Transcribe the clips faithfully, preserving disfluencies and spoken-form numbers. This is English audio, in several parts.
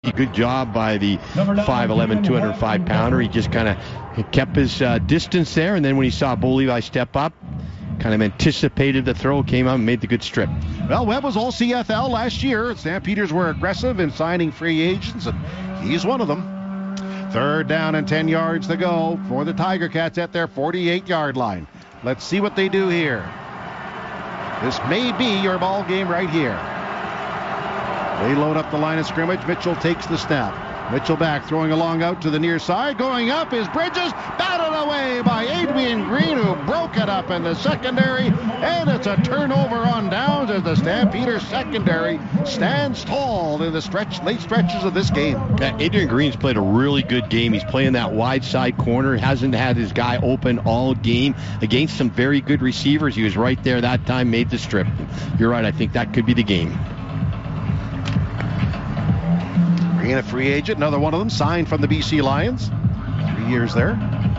Good job by the five eleven, two oh five pounder. He just kind of kept his uh, distance there, and then when he saw Bo Levi step up, kind of anticipated the throw, came out and made the good strip. Well, Webb was all C F L last year. Stampeders were aggressive in signing free agents, and he's one of them. Third down and ten yards to go for the Tiger Cats at their forty-eight-yard line. Let's see what they do here. This may be your ball game right here. They load up the line of scrimmage. Mitchell takes the snap. Mitchell back, throwing a long out to the near side. Going up is Bridges. Batted away by Adrian Green, who broke it up in the secondary. And it's a turnover on downs as the Stampeders secondary stands tall in the stretch, late stretches of this game. Yeah, Adrian Green's played a really good game. He's playing that wide side corner. Hasn't had his guy open all game against some very good receivers. He was right there that time, made the strip. You're right. I think that could be the game. Green, a free agent, another one of them, signed from the B C Lions. Three years there.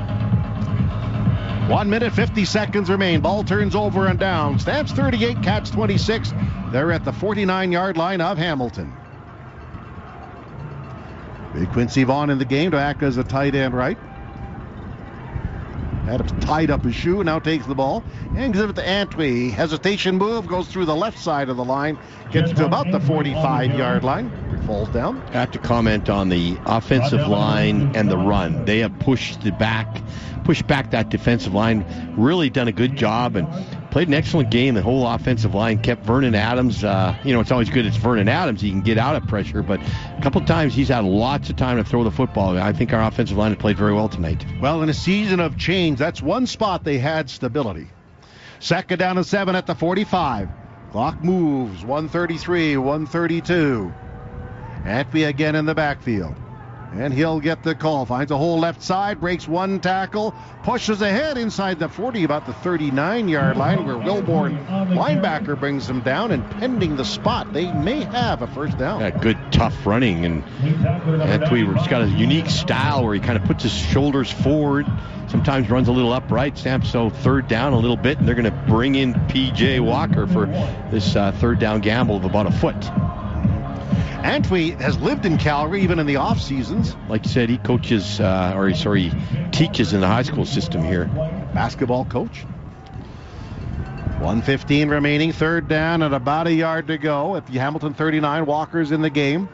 One minute, fifty seconds remain. Ball turns over and down. Stamps thirty-eight, Cats twenty-six. They're at the forty-nine-yard line of Hamilton. Big Quincy Vaughn in the game to act as a tight end right. Adams tied up his shoe, now takes the ball and gives it to Antwi. Hesitation move, goes through the left side of the line, gets to about the forty-five-yard line, falls down. I have to comment on the offensive line and the run. They have pushed the back, pushed back that defensive line, really done a good job and played an excellent game. The whole offensive line kept Vernon Adams. Uh, you know, it's always good it's Vernon Adams. He can get out of pressure, but a couple times he's had lots of time to throw the football. I think our offensive line has played very well tonight. Well, in a season of change, that's one spot they had stability. Second down and seven at the forty-five. Clock moves. one thirty-three, one thirty-two. Antwi again in the backfield. And he'll get the call. Finds a hole left side, breaks one tackle, pushes ahead inside the forty, about the thirty-nine-yard line, where Wilborn, linebacker, brings him down, and pending the spot, they may have a first down. Yeah, good, tough running, and Antwi's got a unique style where he kind of puts his shoulders forward, sometimes runs a little upright. Stamps so third down a little bit, and they're going to bring in P J Walker for this uh, third down gamble of about a foot. Antwi has lived in Calgary even in the off seasons. Like you said, he coaches, uh, or sorry, he teaches in the high school system here. Basketball coach. one fifteen remaining, third down and about a yard to go at the Hamilton thirty-nine. Walker's in the game.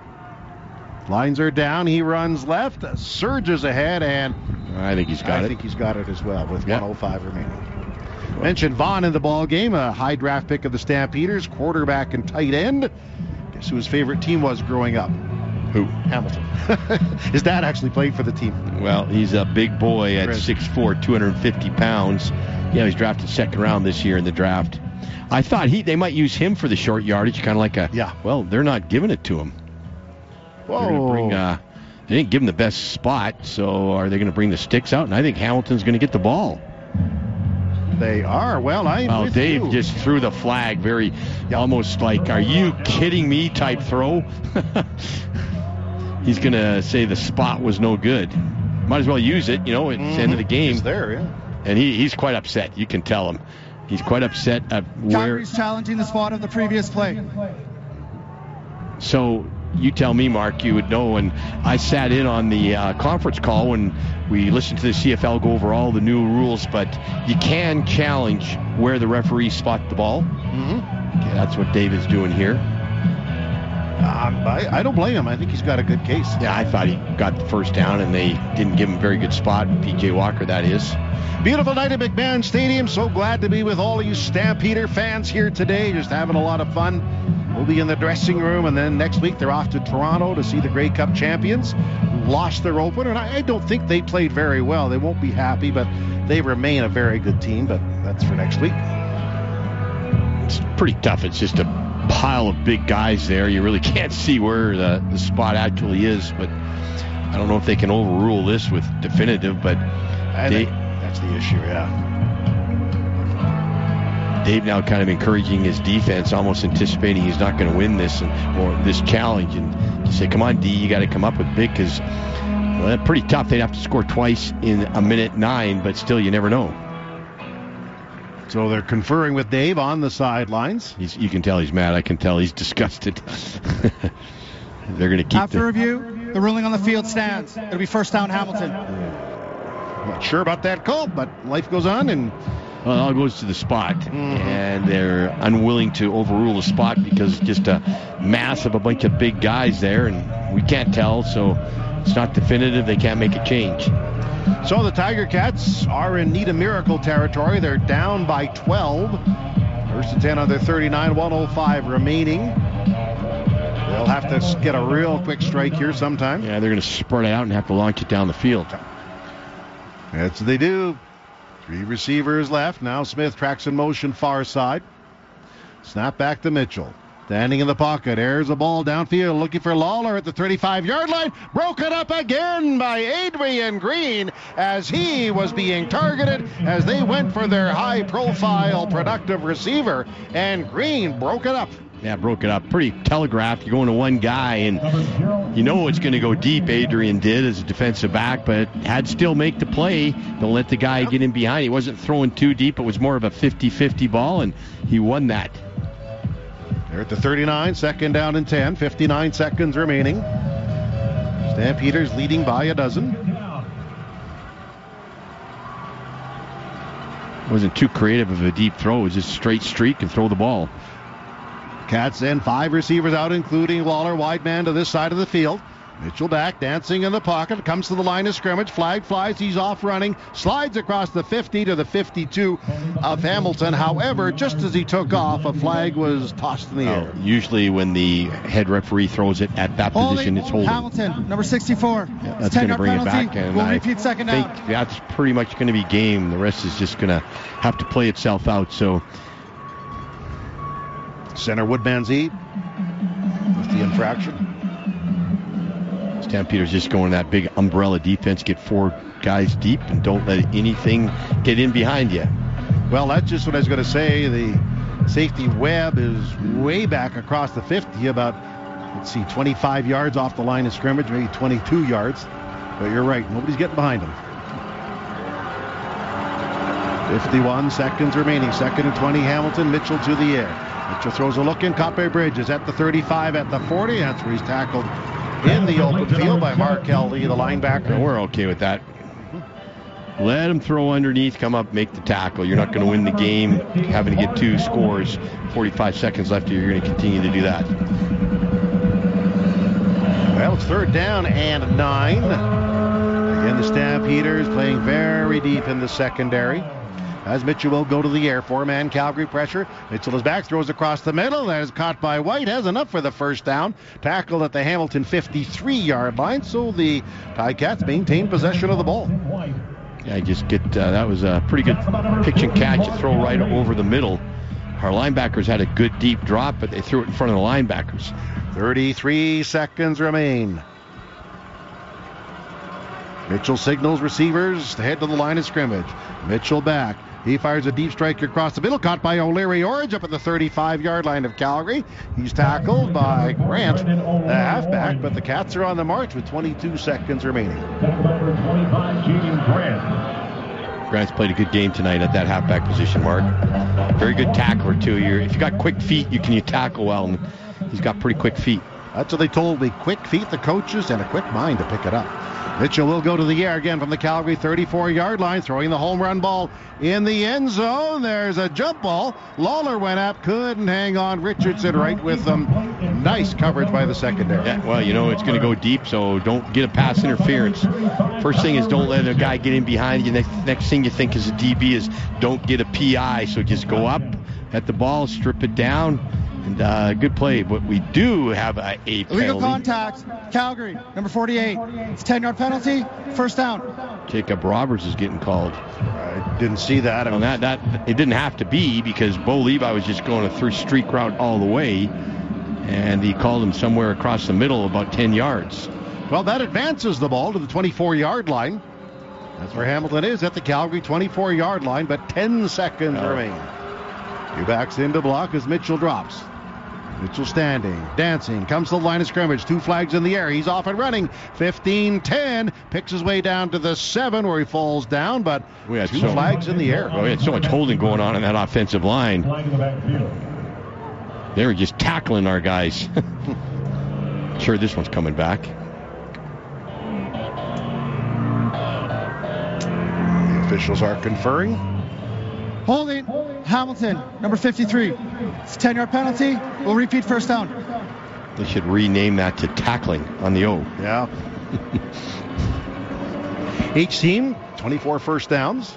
Lines are down. He runs left, surges ahead, and I think he's got I it. I think he's got it as well with yep. one oh five remaining. Mentioned Vaughn in the ball game, a high draft pick of the Stampeders, quarterback and tight end. Guess who his favorite team was growing up? Who? Hamilton. His dad actually played for the team. Well, he's a big boy at six foot four, two hundred fifty pounds. Yeah, he's drafted second round this year in the draft. I thought he they might use him for the short yardage, kind of like a, yeah. well, they're not giving it to him. Whoa. Bring, uh, they didn't give him the best spot, so are they going to bring the sticks out? And I think Hamilton's going to get the ball. They are. Well, I'm well, with Dave you. just threw the flag very, almost like, are you kidding me type throw. He's going to say the spot was no good. Might as well use it, you know, it's mm-hmm. the end of the game. It's there, yeah. And he, he's quite upset. You can tell him. He's quite upset at where... Calgary's challenging the spot of the previous play. So you tell me, Mark, you would know. And I sat in on the uh, conference call when we listened to the C F L go over all the new rules, but you can challenge where the referees spot the ball. Mm-hmm. Okay, that's what David's doing here. Um, I, I don't blame him. I think he's got a good case. Yeah, I thought he got the first down, and they didn't give him a very good spot. P J Walker, that is. Beautiful night at McMahon Stadium. So glad to be with all of you Stampeder fans here today. Just having a lot of fun. We'll be in the dressing room, and then next week they're off to Toronto to see the Grey Cup champions who lost their opener. And I, I don't think they played very well. They won't be happy, but they remain a very good team. But that's for next week. It's pretty tough. It's just a pile of big guys there. You really can't see where the, the spot actually is, but I don't know if they can overrule this with definitive, but I they, think that's the issue, yeah. Dave now kind of encouraging his defense, almost anticipating he's not going to win this and, or this challenge, and to say, come on, D, you got to come up with big, because well, that's pretty tough. They'd have to score twice in a minute nine, but still, you never know. So they're conferring with Dave on the sidelines. He's, you can tell he's mad. I can tell he's disgusted. they're going to keep After the... review, the ruling on the field stands. It'll be first down, Hamilton. Not sure about that call, but life goes on, and Well, it all goes to the spot, Mm-hmm. and they're unwilling to overrule the spot because it's just a mass of a bunch of big guys there, and we can't tell, so it's not definitive. They can't make a change. so the Tiger Cats are in need of miracle territory. They're down by twelve. First and ten on their thirty-nine, one oh five remaining. They'll have to get a real quick strike here sometime. Yeah, they're going to spread it out and have to launch it down the field. That's what they do. Three receivers left. Now Smith tracks in motion far side. Snap back to Mitchell. Standing in the pocket. Airs the ball downfield. Looking for Lawler at the thirty-five-yard line. Broken up again by Adrian Green as he was being targeted as they went for their high-profile productive receiver. And Green broke it up. Yeah, broke it up. Pretty telegraphed. You're going to one guy, and you know it's going to go deep. Adrian did as a defensive back, but had still make the play. Don't let the guy get in behind. He wasn't throwing too deep. It was more of a fifty-fifty ball, and he won that. They're at the thirty-nine, second down and ten, fifty-nine seconds remaining. Stampeders leading by a dozen. Wasn't too creative of a deep throw. It was just straight streak and throw the ball. Cats send five receivers out, including Lawler, wide man to this side of the field. Mitchell back, dancing in the pocket, comes to the line of scrimmage. Flag flies, he's off running, slides across the fifty to the fifty-two of Hamilton. However, just as he took off, a flag was tossed in the air. Oh, usually when the head referee throws it at that Holding, position, it's holding. Hamilton, number sixty-four. Yeah, that's going to bring it back, and We'll I repeat second think down. that's pretty much going to be game. The rest is just going to have to play itself out. So Center Woodmansey with the infraction. Stampeders just going that big umbrella defense, get four guys deep, and don't let anything get in behind you. Well, that's just what I was going to say. The safety Webb is way back across the fifty, about, let's see, twenty-five yards off the line of scrimmage, maybe twenty-two yards. But you're right, nobody's getting behind him. fifty-one seconds remaining, second and twenty, Hamilton, Mitchell to the air. Mitchell throws a look in, caught by Bridges at the thirty-five, at the forty. That's where he's tackled in the open field by Markel Lee, the linebacker. And we're okay with that. Let him throw underneath, come up, make the tackle. You're not going to win the game having to get two scores. forty-five seconds left here, you're going to continue to do that. Well, it's third down and nine. Again, the Stampeders playing very deep in the secondary. As Mitchell will go to the air. Four-man Calgary pressure. Mitchell is back, throws across the middle. That is caught by White. Has enough for the first down. Tackled at the Hamilton fifty-three-yard line. So the Ticats maintain possession of the ball. Yeah, just get uh, that was a pretty good pitch and catch. A throw right over the middle. Our linebackers had a good deep drop, but they threw it in front of the linebackers. thirty-three seconds remain. Mitchell signals receivers to head to the line of scrimmage. Mitchell back. He fires a deep strike across the middle, caught by O'Leary Orange up at the thirty-five-yard line of Calgary. He's tackled by Grant, the halfback, but the Cats are on the march with twenty-two seconds remaining. Grant's played a good game tonight at that halfback position, Mark. Very good tackler, too. You're, if you got quick feet, you can you tackle well, and he's got pretty quick feet. That's what they told me. Quick feet, the coaches, and a quick mind to pick it up. Mitchell will go to the air again from the Calgary thirty-four-yard line, throwing the home run ball in the end zone. There's a jump ball. Lawler went up, couldn't hang on. Richardson right with them. Nice coverage by the secondary. Yeah, well, you know, it's going to go deep, so don't get a pass interference. First thing is don't let a guy get in behind you. Next, next thing you think as a D B is don't get a P I, so just go up at the ball, strip it down. And uh, good play, but we do have a, a penalty. Illegal contact, Calgary, number forty-eight. It's a ten-yard penalty, first down. Jacob Roberts is getting called. I didn't see that. Well, that, that it didn't have to be because Bo Levi was just going a through streak route all the way, and he called him somewhere across the middle, about ten yards. Well, that advances the ball to the twenty-four-yard line. That's where Hamilton is, at the Calgary twenty-four-yard line, but ten seconds oh. remain. He backs into block as Mitchell drops. Mitchell standing, dancing, comes to the line of scrimmage. Two flags in the air. He's off and running. fifteen ten. Picks his way down to the seven where he falls down, but we had two so, flags in the air. Well, we had so much holding going on in that offensive line. They were just tackling our guys. Sure, this one's coming back. The officials are conferring. Holding. Hamilton, number fifty-three. It's a ten-yard penalty. We'll repeat first down. They should rename that to tackling on the O. Yeah. Each team, twenty-four first downs.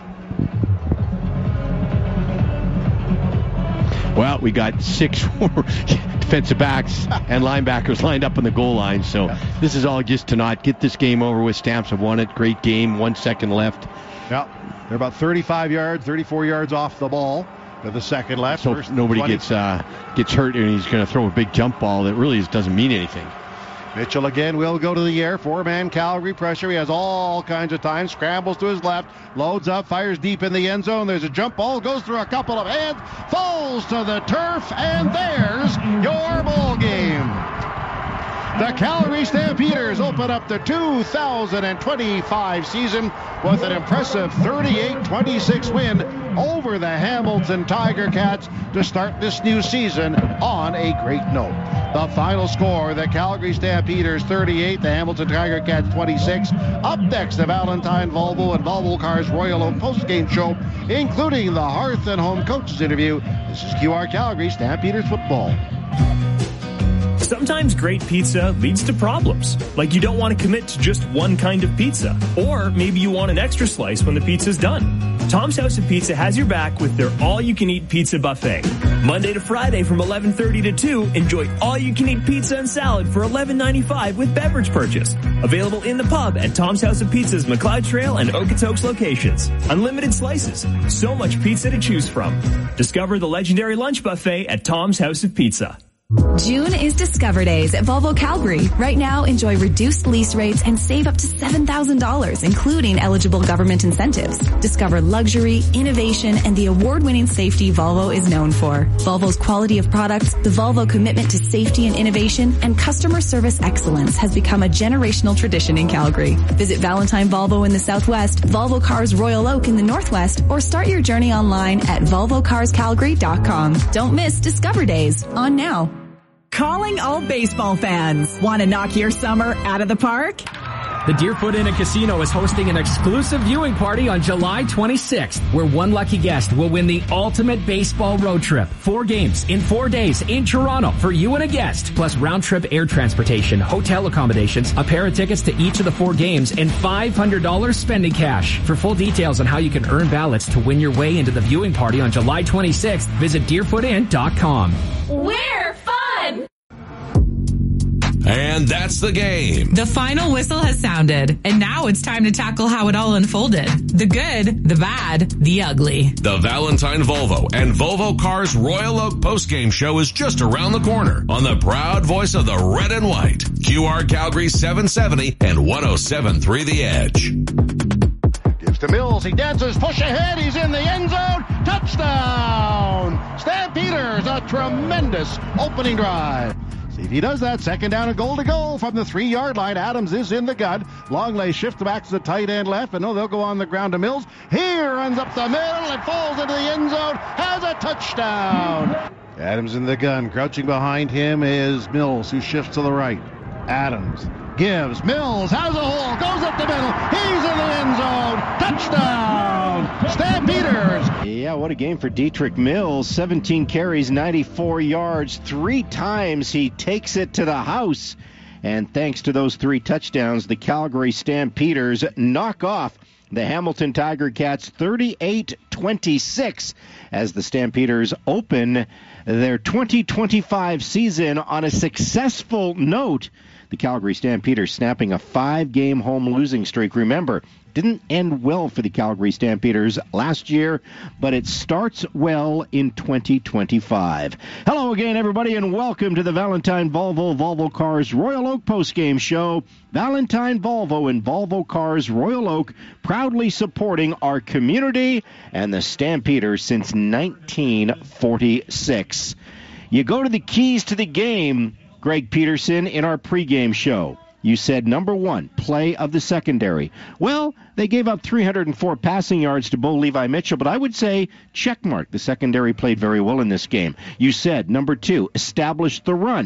Well, we got six defensive backs and linebackers lined up on the goal line. So yeah. This is all just to not get this game over with. Stamps have won it. Great game. One second left. Yeah. They're about thirty-five yards, thirty-four yards off the ball with the second left. So nobody twenty gets uh, gets hurt, and he's going to throw a big jump ball that really doesn't mean anything. Mitchell again will go to the air. Four-man Calgary pressure. He has all kinds of time. Scrambles to his left. Loads up. Fires deep in the end zone. There's a jump ball. Goes through a couple of hands. Falls to the turf. And there's your ball game. The Calgary Stampeders open up the two thousand twenty-five season with an impressive thirty-eight twenty-six win over the Hamilton Tiger Cats to start this new season on a great note. The final score, the Calgary Stampeders thirty-eight, the Hamilton Tiger Cats twenty-six. Up next, the Valentine Volvo and Volvo Cars Royal Oak postgame show, including the Hearth and Home Coaches interview. This is Q R Calgary Stampeders football. Sometimes great pizza leads to problems, like you don't want to commit to just one kind of pizza, or maybe you want an extra slice when the pizza's done. Tom's House of Pizza has your back with their all-you-can-eat pizza buffet. Monday to Friday from eleven thirty to two, enjoy all-you-can-eat pizza and salad for eleven ninety-five with beverage purchase. Available in the pub at Tom's House of Pizza's McLeod Trail and Okotoks locations. Unlimited slices, so much pizza to choose from. Discover the legendary lunch buffet at Tom's House of Pizza. June is Discover Days at Volvo Calgary. Right now, enjoy reduced lease rates and save up to seven thousand dollars, including eligible government incentives. Discover luxury, innovation, and the award-winning safety Volvo is known for. Volvo's quality of products, the Volvo commitment to safety and innovation, and customer service excellence has become a generational tradition in Calgary. Visit Valentine Volvo in the Southwest, Volvo Cars Royal Oak in the Northwest, or start your journey online at volvo cars calgary dot com. Don't miss Discover Days on now. Calling all baseball fans. Want to knock your summer out of the park? The Deerfoot Inn and Casino is hosting an exclusive viewing party on July twenty-sixth, where one lucky guest will win the ultimate baseball road trip. Four games in four days in Toronto for you and a guest, plus round-trip air transportation, hotel accommodations, a pair of tickets to each of the four games, and five hundred dollars spending cash. For full details on how you can earn ballots to win your way into the viewing party on July twenty-sixth, visit deerfoot inn dot com. We're fun! And that's the game. The final whistle has sounded, and now it's time to tackle how it all unfolded. The good, the bad, the ugly. The Valentine Volvo and Volvo Cars Royal Oak postgame show is just around the corner on the proud voice of the red and white. Q R Calgary seven seventy and one oh seven point three The Edge. Gives to Mills. He dances, push ahead. He's in the end zone. Touchdown! Stampeders, a tremendous opening drive. See if he does that. Second down and goal to go from the three-yard line. Adams is in the gun. Longley shifts back to the tight end left, but no, they'll go on the ground to Mills. He runs up the middle and falls into the end zone. Has a touchdown. Adams in the gun. Crouching behind him is Mills, who shifts to the right. Adams gives. Mills has a hole. Goes up the middle. He's in the end zone. Touchdown. Stampeders. Yeah, what a game for Dietrich Mills. seventeen carries, ninety-four yards. Three times he takes it to the house. And thanks to those three touchdowns, the Calgary Stampeders knock off the Hamilton Tiger Cats thirty-eight twenty-six as the Stampeders open their twenty twenty-five season on a successful note. The Calgary Stampeders snapping a five-game home losing streak. Remember, didn't end well for the Calgary Stampeders last year, but it starts well in twenty twenty-five. Hello again, everybody, and welcome to the Valentine Volvo Volvo Cars Royal Oak postgame show. Valentine Volvo and Volvo Cars Royal Oak proudly supporting our community and the Stampeders since nineteen forty-six. You go to the keys to the game, Greg Peterson, in our pregame show. You said, number one, play of the secondary. Well, they gave up three hundred four passing yards to Bo Levi Mitchell, but I would say checkmark. The secondary played very well in this game. You said, number two, establish the run.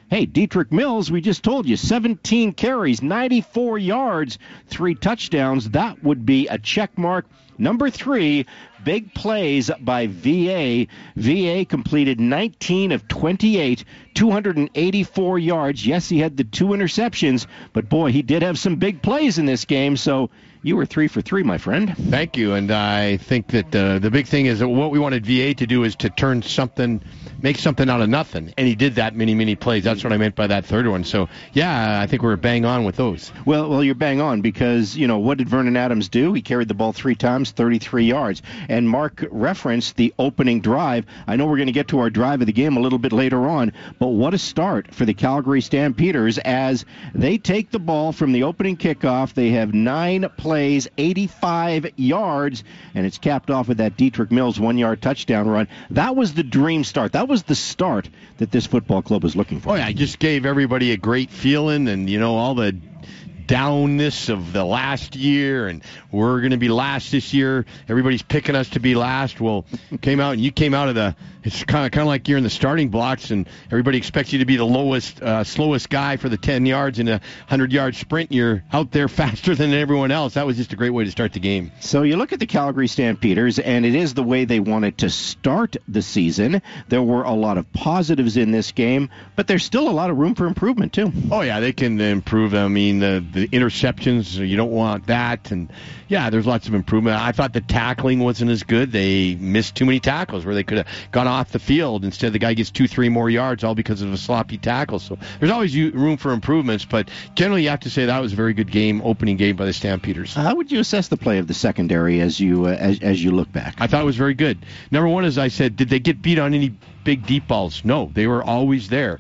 Hey, Dietrich Mills, we just told you, seventeen carries, ninety-four yards, three touchdowns. That would be a check mark. Number three, big plays by V A. V A completed nineteen of twenty-eight, two hundred eighty-four yards. Yes, he had the two interceptions, but boy, he did have some big plays in this game, so you were three for three, my friend. Thank you, and I think that uh, the big thing is that what we wanted V A to do is to turn something, make something out of nothing, and he did that many, many plays. That's what I meant by that third one. So, yeah, I think we were bang on with those. Well, well, you're bang on because, you know, what did Vernon Adams do? He carried the ball three times, thirty-three yards. And Mark referenced the opening drive. I know we're going to get to our drive of the game a little bit later on, but what a start for the Calgary Stampeders as they take the ball from the opening kickoff. They have nine plays, eighty-five yards, and it's capped off with that Dietrich Mills one-yard touchdown run. That was the dream start. That was the start that this football club was looking for. Oh, yeah, I just gave everybody a great feeling, and, you know, all the downness of the last year, and we're going to be last this year. Everybody's picking us to be last. Well, came out, and you came out of the, it's kind of kind of like you're in the starting blocks, and everybody expects you to be the lowest, uh, slowest guy for the ten yards in a hundred-yard sprint. You're out there faster than everyone else. That was just a great way to start the game. So you look at the Calgary Stampeders, and it is the way they wanted to start the season. There were a lot of positives in this game, but there's still a lot of room for improvement, too. Oh, yeah, they can improve. I mean, the, the interceptions, you don't want that, and yeah, there's lots of improvement. I thought the tackling wasn't as good. They missed too many tackles where they could have gone off the field. Instead, the guy gets two, three more yards, all because of a sloppy tackle. So there's always room for improvements, but generally you have to say that was a very good game, opening game by the Stampeders. How would you assess the play of the secondary as you uh, as, as you look back? I thought it was very good. Number one, as I said, did they get beat on any big deep balls? No, they were always there.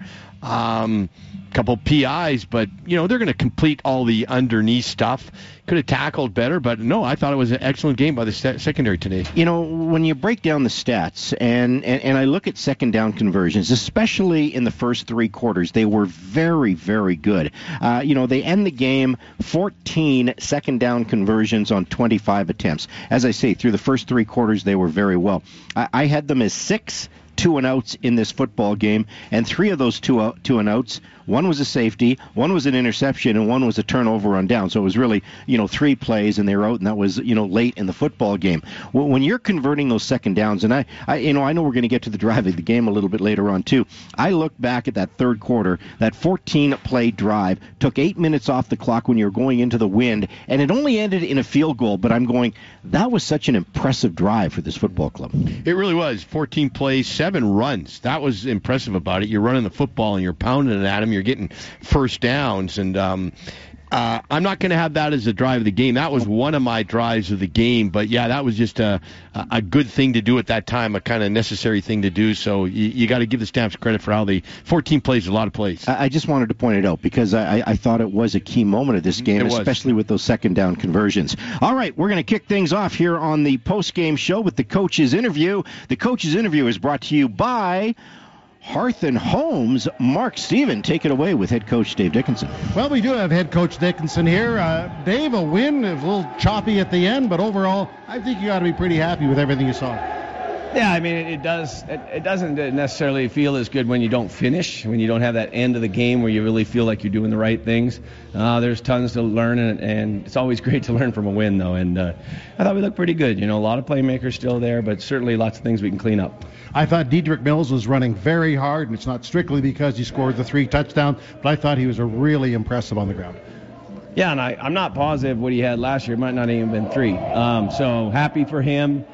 Um, couple P Is, but, you know, they're going to complete all the underneath stuff. Could have tackled better, but no, I thought it was an excellent game by the st- secondary today. You know, when you break down the stats, and, and, and I look at second down conversions, especially in the first three quarters, they were very, very good. Uh, you know, they end the game fourteen second down conversions on twenty-five attempts. As I say, through the first three quarters, they were very well. I, I had them as six two and outs in this football game, and three of those two out, two and outs, one was a safety, one was an interception, and one was a turnover on down. So it was really, you know, three plays, and they were out, and that was, you know, late in the football game. Well, when you're converting those second downs, and I, I you know, I know we're going to get to the drive of the game a little bit later on too. I look back at that third quarter, that fourteen-play drive, took eight minutes off the clock when you were going into the wind, and it only ended in a field goal. But I'm going, that was such an impressive drive for this football club. It really was. fourteen plays, seven runs. That was impressive about it. You're running the football and you're pounding it at them. You're getting first downs, and um, uh, I'm not going to have that as a drive of the game. That was one of my drives of the game, but yeah, that was just a a good thing to do at that time, a kind of necessary thing to do. So you, you got to give the Stamps credit for how they fourteen plays, a lot of plays. I just wanted to point it out because I, I thought it was a key moment of this game, especially with those second down conversions. All right, we're going to kick things off here on the post-game show with the coach's interview. The coach's interview is brought to you by Hearth and Homes. Mark Steven, take it away with head coach Dave Dickinson. Well, we do have head coach Dickinson here. Uh, Dave, a win, a little choppy at the end, but overall, I think you got to be pretty happy with everything you saw. Yeah, I mean, it, it does. It, it doesn't necessarily feel as good when you don't finish, when you don't have that end of the game where you really feel like you're doing the right things. Uh, there's tons to learn, and, and it's always great to learn from a win, though. And uh, I thought we looked pretty good. You know, a lot of playmakers still there, but certainly lots of things we can clean up. I thought Dietrich Mills was running very hard, and it's not strictly because he scored the three touchdowns, but I thought he was a really impressive on the ground. Yeah, and I, I'm not positive what he had last year. It might not even been three. Um, so happy for him.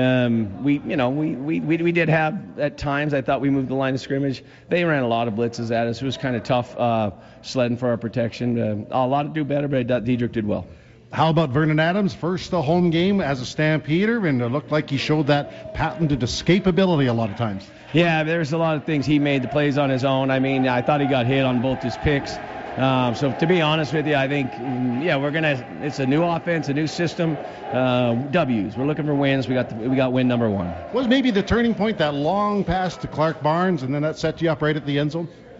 Um, we, you know, we, we, we, we did have at times, I thought we moved the line of scrimmage. They ran a lot of blitzes at us. It was kind of tough uh, sledding for our protection. Uh, a lot to do better, but Dietrich did well. How about Vernon Adams? First the home game as a Stampeder, and it looked like he showed that patented escapability a lot of times. Yeah, there's a lot of things. He made the plays on his own. I mean, I thought he got hit on both his picks. Um, so to be honest with you, I think, yeah, we're gonna. It's a new offense, a new system. Uh, W's. We're looking for wins. We got the, we got win number one. Was maybe the turning point that long pass to Clark Barnes, and then that set you up right at the end zone?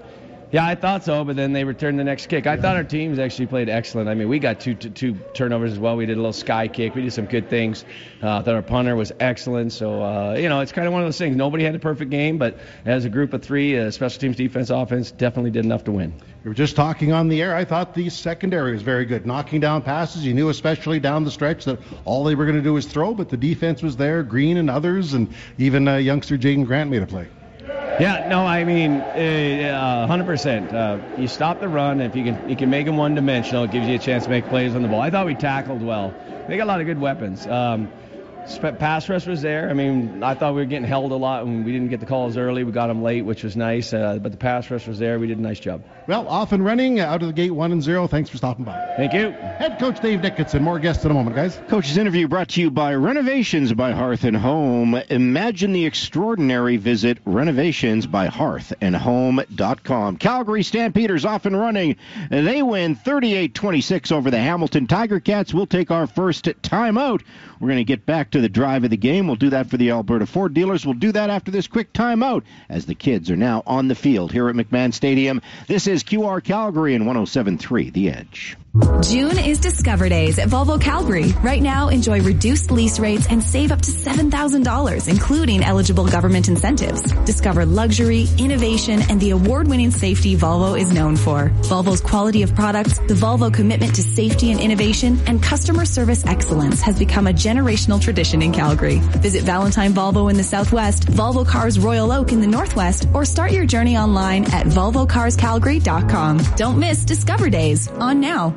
Yeah, I thought so, but then they returned the next kick. I thought our teams actually played excellent. I mean, we got two, two, two turnovers as well. We did a little sky kick. We did some good things. Uh, I thought our punter was excellent. So, uh, you know, it's kind of one of those things. Nobody had a perfect game, but as a group of three, uh, special teams, defense, offense, definitely did enough to win. We were just talking on the air. I thought the secondary was very good. Knocking down passes. You knew especially down the stretch that all they were going to do was throw, but the defense was there. Green and others, and even uh, youngster Jaden Grant made a play. Yeah, no, I mean, uh, one hundred percent. Uh, you stop the run. If you can you can make them one-dimensional, it gives you a chance to make plays on the ball. I thought we tackled well. They got a lot of good weapons. Um, pass rush was there. I mean, I thought we were getting held a lot when we didn't get the calls early. We got them late, which was nice. Uh, but the pass rush was there. We did a nice job. Well, off and running, out of the gate, one and zero. Thanks for stopping by. Thank you. Head coach Dave Dickinson. More guests in a moment, guys. Coach's interview brought to you by Renovations by Hearth and Home. Imagine the extraordinary. Visit renovations by hearth and home dot com. Calgary Stampeders off and running. They win thirty-eight twenty-six over the Hamilton Tiger Cats. We'll take our first timeout. We're going to get back to the drive of the game. We'll do that for the Alberta Ford dealers. We'll do that after this quick timeout as the kids are now on the field here at McMahon Stadium. This is Q R Calgary and one oh seven point three The Edge. June is Discover Days at Volvo Calgary. Right now, enjoy reduced lease rates and save up to seven thousand dollars, including eligible government incentives. Discover luxury, innovation, and the award-winning safety Volvo is known for. Volvo's quality of products, the Volvo commitment to safety and innovation, and customer service excellence has become a generational tradition in Calgary. Visit Valentine Volvo in the Southwest, Volvo Cars Royal Oak in the Northwest, or start your journey online at volvo cars calgary dot com. Don't miss Discover Days on now.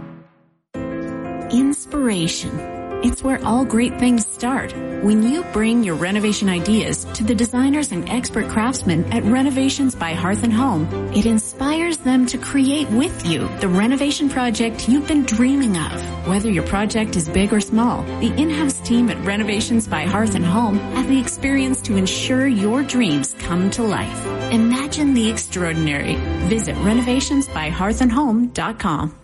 Inspiration. It's where all great things start. When you bring your renovation ideas to the designers and expert craftsmen at Renovations by Hearth and Home, it inspires them to create with you the renovation project you've been dreaming of. Whether your project is big or small, the in-house team at Renovations by Hearth and Home have the experience to ensure your dreams come to life. Imagine the extraordinary. Visit renovations by hearth and home dot com.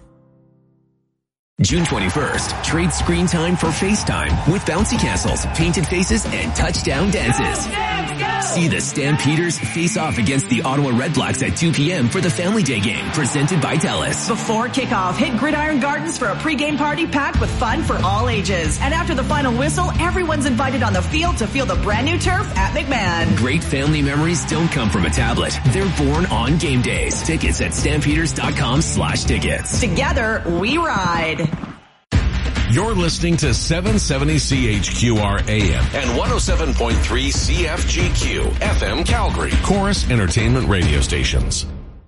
June twenty-first, trade screen time for FaceTime with bouncy castles, painted faces, and touchdown dances. See the Stampeders face off against the Ottawa Redblacks at two p.m. for the Family Day game presented by TELUS. Before kickoff, hit Gridiron Gardens for a pregame party packed with fun for all ages. And after the final whistle, everyone's invited on the field to feel the brand new turf at McMahon. Great family memories don't come from a tablet. They're born on game days. Tickets at stampeders dot com slash tickets. Together, we ride. You're listening to seven seventy C H Q R A M and one oh seven point three C F G Q F M Calgary, Chorus Entertainment Radio Stations.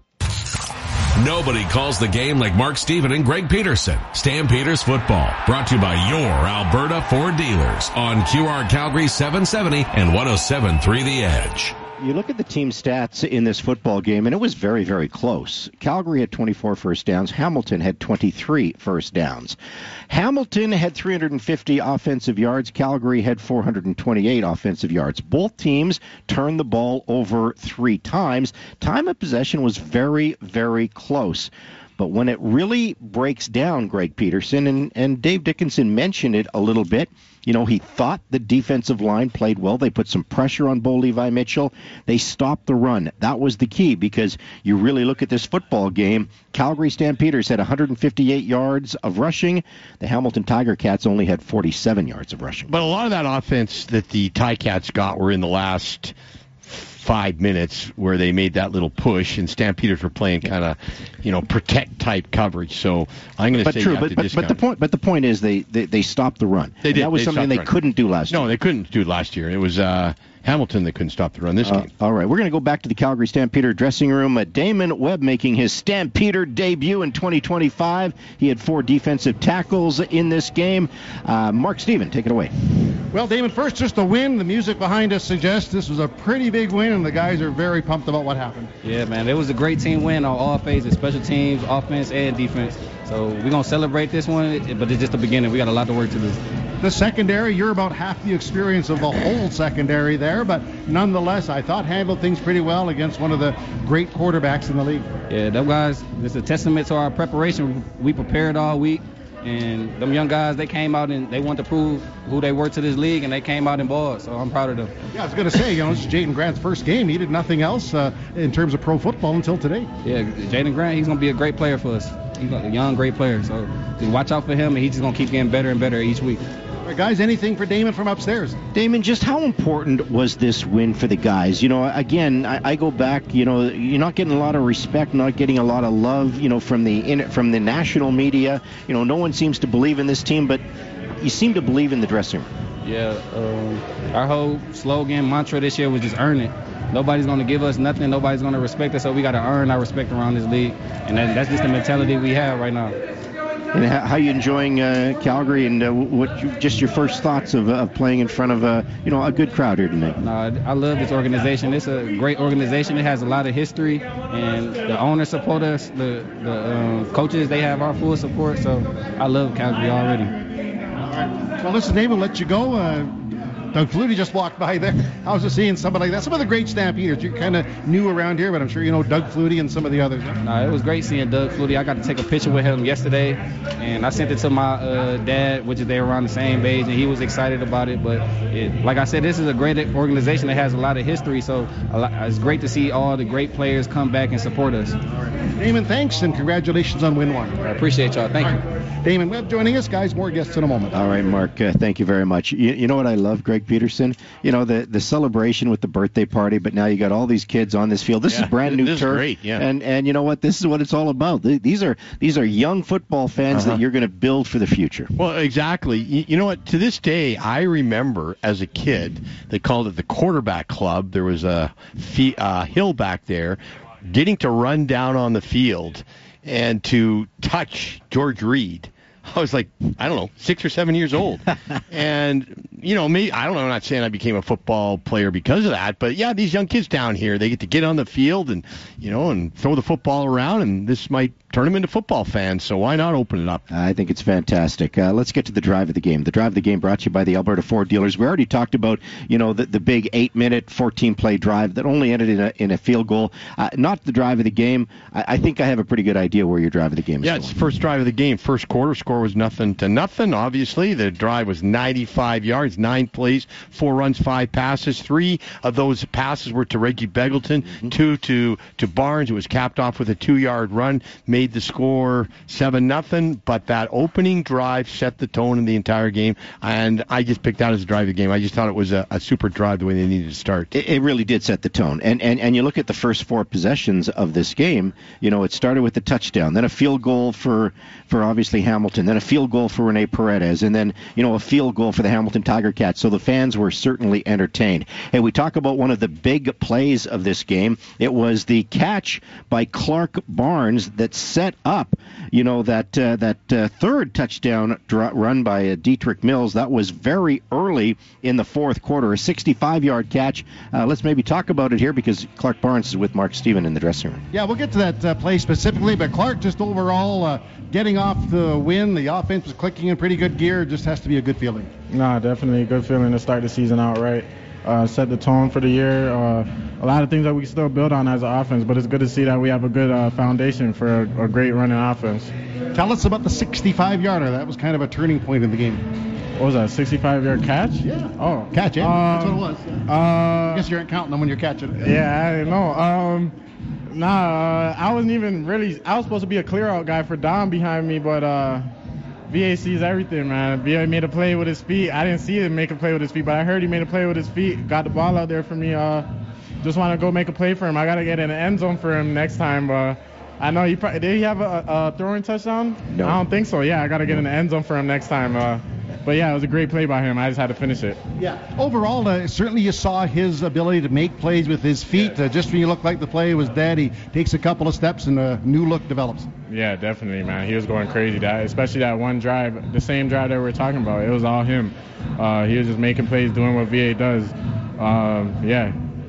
Nobody calls the game like Mark Stephen and Greg Peterson. Stampeders football, brought to you by your Alberta Ford dealers on Q R Calgary seven seventy and one oh seven point three The Edge. You look at the team stats in this football game, and it was very, very close. Calgary had twenty-four first downs. Hamilton had twenty-three first downs. Hamilton had three hundred fifty offensive yards. Calgary had four hundred twenty-eight offensive yards. Both teams turned the ball over three times. Time of possession was very, very close. But when it really breaks down, Greg Peterson, and, and Dave Dickinson mentioned it a little bit, you know, he thought the defensive line played well. They put some pressure on Bo Levi Mitchell. They stopped the run. That was the key, because you really look at this football game, Calgary Stampeders had one hundred fifty-eight yards of rushing. The Hamilton Tiger Cats only had forty-seven yards of rushing. But a lot of that offense that the Ticats got were in the last five minutes where they made that little push, and Stampeders were playing kind of, you know, protect type coverage. So I'm going to say true, you have but, to but, discount but the point, but the point is they, they, they stopped the run. They did. That was they something they the couldn't do last no, year. No, they couldn't do it last year. It was uh, Hamilton that couldn't stop the run this uh, game. All right, we're going to go back to the Calgary Stampeder dressing room. Uh, Damon Webb making his Stampeder debut in twenty twenty-five. He had four defensive tackles in this game. Uh, Mark Stephen, take it away. Well, Damon, first just the win. The music behind us suggests this was a pretty big win, and the guys are very pumped about what happened. Yeah, man, it was a great team win on all phases, special teams, offense, and defense. So we're going to celebrate this one, but it's just the beginning. We got a lot of work to do. The secondary, you're about half the experience of the whole secondary there, but nonetheless, I thought handled things pretty well against one of the great quarterbacks in the league. Yeah, them guys, it's a testament to our preparation. We prepared all week. And them young guys, they came out and they want to prove who they were to this league, and they came out and balled. So I'm proud of them. Yeah, I was going to say, you know, this is Jaden Grant's first game. He did nothing else uh, in terms of pro football until today. Yeah, Jaden Grant, he's going to be a great player for us. He's a young, great player. So just watch out for him, and he's just going to keep getting better and better each week. All right, guys, anything for Damon from upstairs? Damon, just how important was this win for the guys? You know, again, I, I go back, you know, you're not getting a lot of respect, not getting a lot of love, you know, from the in, from the national media. You know, no one seems to believe in this team, but you seem to believe in the dressing room. Yeah, um, our whole slogan, mantra this year was just earn it. Nobody's going to give us nothing. Nobody's going to respect us, so we got to earn our respect around this league. And that, that's just the mentality we have right now. And how are you enjoying uh, Calgary, and uh, what you, just your first thoughts of, uh, of playing in front of uh, you know a good crowd here tonight? Uh, I love this organization. It's a great organization. It has a lot of history, and the owners support us. The the uh, coaches, they have our full support. So I love Calgary already. All right. Well, listen, Dave, we'll let you go. Uh, Doug Flutie just walked by there. I was just seeing somebody like that. Some of the great Stampeders. You're kind of new around here, but I'm sure you know Doug Flutie and some of the others. Huh? No, it was great seeing Doug Flutie. I got to take a picture with him yesterday, and I sent it to my uh, dad, which is they were around the same age, and he was excited about it. But it, like I said, this is a great organization that has a lot of history, so a lot, it's great to see all the great players come back and support us. All right. Damon, thanks, and congratulations on win one. I appreciate y'all. Thank all you. Right. Damon Webb joining us, guys. More guests in a moment. All right, Mark. Uh, thank you very much. You, you know what I love, Greg Peterson? You know, the, the celebration with the birthday party, but now you got all these kids on this field. This yeah, is brand new this turf. Is great, yeah. And and you know what? This is what it's all about. These are these are young football fans uh-huh. that you're going to build for the future. Well, exactly. You, you know what? To this day, I remember as a kid, they called it the quarterback club. There was a fee, uh, hill back there, getting to run down on the field and to touch George Reed. I was like, I don't know, six or seven years old. And, you know, maybe, I don't know, I'm not saying I became a football player because of that, but yeah, these young kids down here, they get to get on the field and, you know, and throw the football around, and this might turn them into football fans, so why not open it up? I think it's fantastic. Uh, let's get to the drive of the game. The drive of the game brought to you by the Alberta Ford dealers. We already talked about, you know, the, the big eight-minute, fourteen-play drive that only ended in a, in a field goal. Uh, not the drive of the game. I, I think I have a pretty good idea where your drive of the game is yeah, going. It's the first drive of the game. First quarter score was nothing to nothing, obviously. The drive was ninety-five yards, nine plays, four runs, five passes. Three of those passes were to Reggie Begelton, mm-hmm. two to, to Barnes, who was capped off with a two-yard run, made the score seven nothing, but that opening drive set the tone in the entire game, and I just picked out as a drive of the game. I just thought it was a, a super drive the way they needed to start. It, it really did set the tone, and, and and you look at the first four possessions of this game, you know, it started with the touchdown, then a field goal for, for obviously Hamilton, then a field goal for Rene Paredes, and then, you know, a field goal for the Hamilton Tiger Cats, so the fans were certainly entertained. And we talk about one of the big plays of this game. It was the catch by Clark Barnes that set up, you know, that uh, that uh, third touchdown dr- run by uh, Dietrich Mills. That was very early in the fourth quarter, a sixty-five-yard catch. Uh, let's maybe talk about it here because Clark Barnes is with Mark Steven in the dressing room. Yeah, we'll get to that uh, play specifically, but Clark just overall uh, getting off the win. The offense was clicking in pretty good gear. It just has to be a good feeling. Nah, definitely a good feeling to start the season out right. Uh, set the tone for the year. Uh, a lot of things that we can still build on as an offense, but it's good to see that we have a good uh, foundation for a, a great running offense. Tell us about the sixty-five-yarder. That was kind of a turning point in the game. What was that, sixty-five-yard catch? Yeah. Oh. Catch it. Um, That's what it was. Yeah. Uh, I guess you aren't counting them when you're catching it. Yeah, I don't know. Um, nah, uh, I wasn't even really – I was supposed to be a clear-out guy for Dom behind me, but uh, – V A sees everything, man. V A made a play with his feet. I didn't see him make a play with his feet, but I heard he made a play with his feet. Got the ball out there for me. Uh, just want to go make a play for him. I got to get in the end zone for him next time. Uh, I know he probably, did he have a, a throwing touchdown? No. I don't think so. Yeah, I got to get in the end zone for him next time. Uh, but, yeah, it was a great play by him. I just had to finish it. Yeah. Overall, uh, certainly you saw his ability to make plays with his feet. Uh, just when you looked like the play was dead, he takes a couple of steps and a new look develops. Yeah, definitely, man. He was going crazy. That, especially that one drive, the same drive that we were talking about. It was all him. Uh, he was just making plays, doing what V A does. Um, yeah.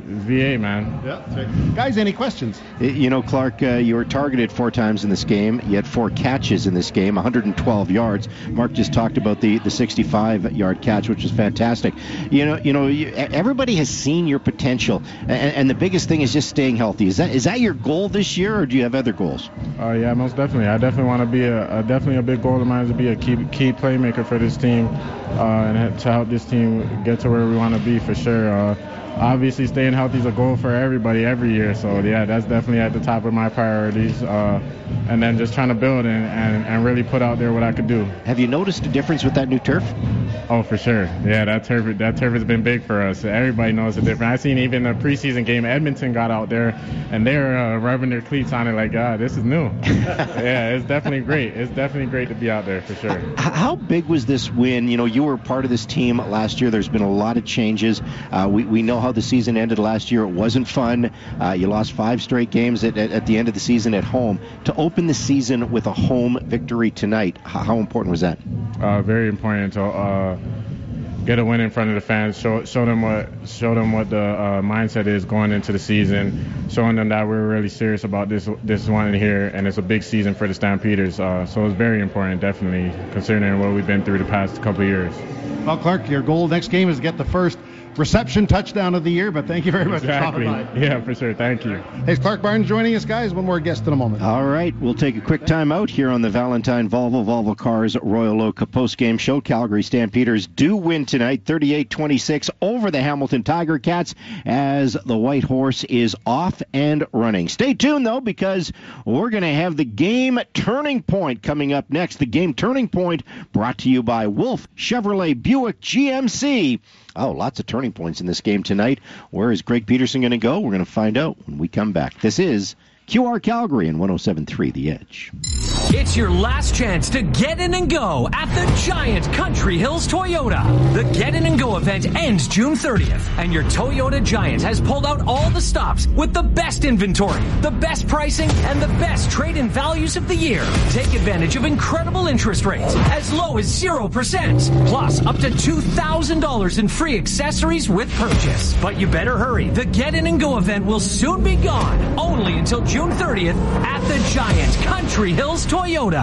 V A, man. Yeah, that's right. Guys, any questions? You know, Clark, uh, you were targeted four times in this game. You had four catches in this game, one hundred twelve yards. Mark just talked about the, the sixty-five-yard catch, which was fantastic. You know, you know, you, everybody has seen your potential, and, and the biggest thing is just staying healthy. Is that is that your goal this year, or do you have other goals? Uh, yeah, most definitely. I definitely want to be a, a definitely a big goal of mine is to be a key key playmaker for this team, uh, and to help this team get to where we want to be for sure. Uh, obviously, staying healthy is a goal for everybody every year. So yeah, that's definitely at the top of my priorities. Uh, and then just trying to build and, and, and really put out there what I could do. Have you noticed a difference with that new turf? Oh, for sure. Yeah, that turf that turf has been big for us. Everybody knows the difference. I've seen even the preseason game, Edmonton got out there, and they were uh, rubbing their cleats on it like, God, this is new. Yeah, it's definitely great. It's definitely great to be out there for sure. How big was this win? You know, you were part of this team last year. There's been a lot of changes. Uh, we, we know how the season ended last year. It wasn't fun. Uh, you lost five straight games at, at, at the end of the season at home. To open the season with a home victory tonight, how, how important was that? Uh, very important to uh, get a win in front of the fans, show show them what show them what the uh, mindset is going into the season, showing them that we're really serious about this this one here, and it's a big season for the Stampeders. Uh, so it's very important, definitely, considering what we've been through the past couple of years. Well, Clark, your goal next game is to get the first reception touchdown of the year, but thank you very much exactly. for stopping by. Yeah, for sure. Thank you. Hey, Clark Barnes joining us, guys. One more guest in a moment. All right, we'll take a quick time out here on the Valentine Volvo Volvo Cars Royal Oak post-game show. Calgary Stampeders do win tonight, thirty-eight twenty-six over the Hamilton Tiger Cats, as the White Horse is off and running. Stay tuned, though, because we're going to have the game turning point coming up next. The game turning point brought to you by Wolf Chevrolet Buick G M C. Oh, lots of turning points in this game tonight. Where is Greg Peterson going to go? We're going to find out when we come back. This is Q R Calgary and one oh seven point three The Edge. It's your last chance to get in and go at the giant Country Hills Toyota. The Get In and Go event ends June thirtieth, and your Toyota Giant has pulled out all the stops with the best inventory, the best pricing, and the best trade-in values of the year. Take advantage of incredible interest rates as low as zero percent, plus up to two thousand dollars in free accessories with purchase. But you better hurry. The Get In and Go event will soon be gone, only until June thirtieth at the giant Country Hills Toyota.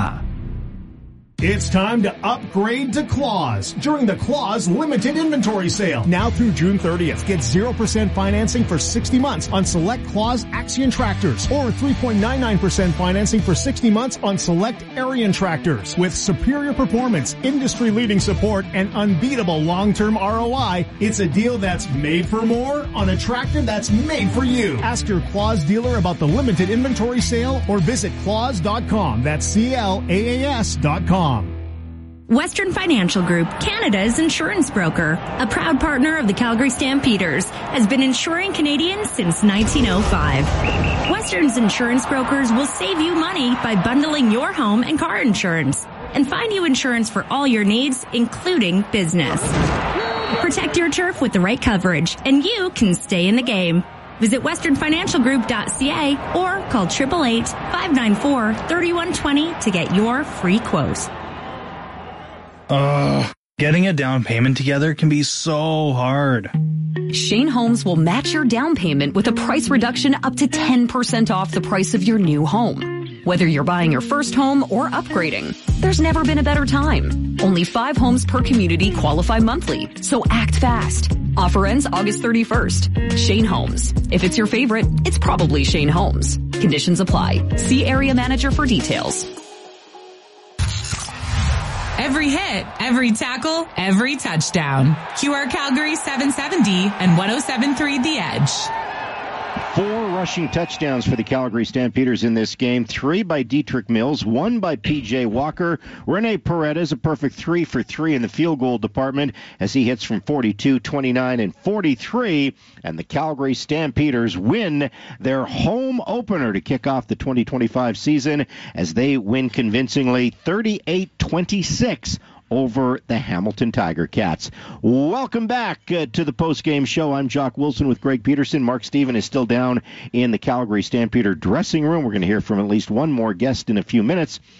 It's time to upgrade to Claus during the Claus Limited Inventory Sale. Now through June thirtieth, get zero percent financing for sixty months on select Claus Axion tractors, or three point nine nine percent financing for sixty months on select Arian tractors. With superior performance, industry-leading support, and unbeatable long-term R O I, it's a deal that's made for more on a tractor that's made for you. Ask your Claus dealer about the Limited Inventory Sale or visit claus dot com. That's C L A A S dot com. Western Financial Group, Canada's insurance broker, a proud partner of the Calgary Stampeders, has been insuring Canadians since nineteen oh five. Western's insurance brokers will save you money by bundling your home and car insurance and find you insurance for all your needs, including business. Protect your turf with the right coverage, and you can stay in the game. Visit western financial group dot c a or call eight eight eight, five nine four, three one two zero to get your free quote. Ugh, getting a down payment together can be so hard. Shane Homes will match your down payment with a price reduction up to ten percent off the price of your new home. Whether you're buying your first home or upgrading, there's never been a better time. Only five homes per community qualify monthly, so act fast. Offer ends August thirty-first. Shane Homes. If it's your favorite, it's probably Shane Homes. Conditions apply. See area manager for details. Every hit, every tackle, every touchdown. Q R Calgary seven seventy and one oh seven point three The Edge. Four rushing touchdowns for the Calgary Stampeders in this game. Three by Dietrich Mills, one by P J Walker. Rene Paredes, a perfect three for three in the field goal department as he hits from forty-two, twenty-nine, and forty-three. And the Calgary Stampeders win their home opener to kick off the twenty twenty-five season as they win convincingly thirty-eight twenty-six over the Hamilton Tiger Cats. Welcome back uh, to the post-game show. I'm Jock Wilson with Greg Peterson. Mark Stephen is still down in the Calgary Stampeder dressing room. We're going to hear from at least one more guest in a few minutes.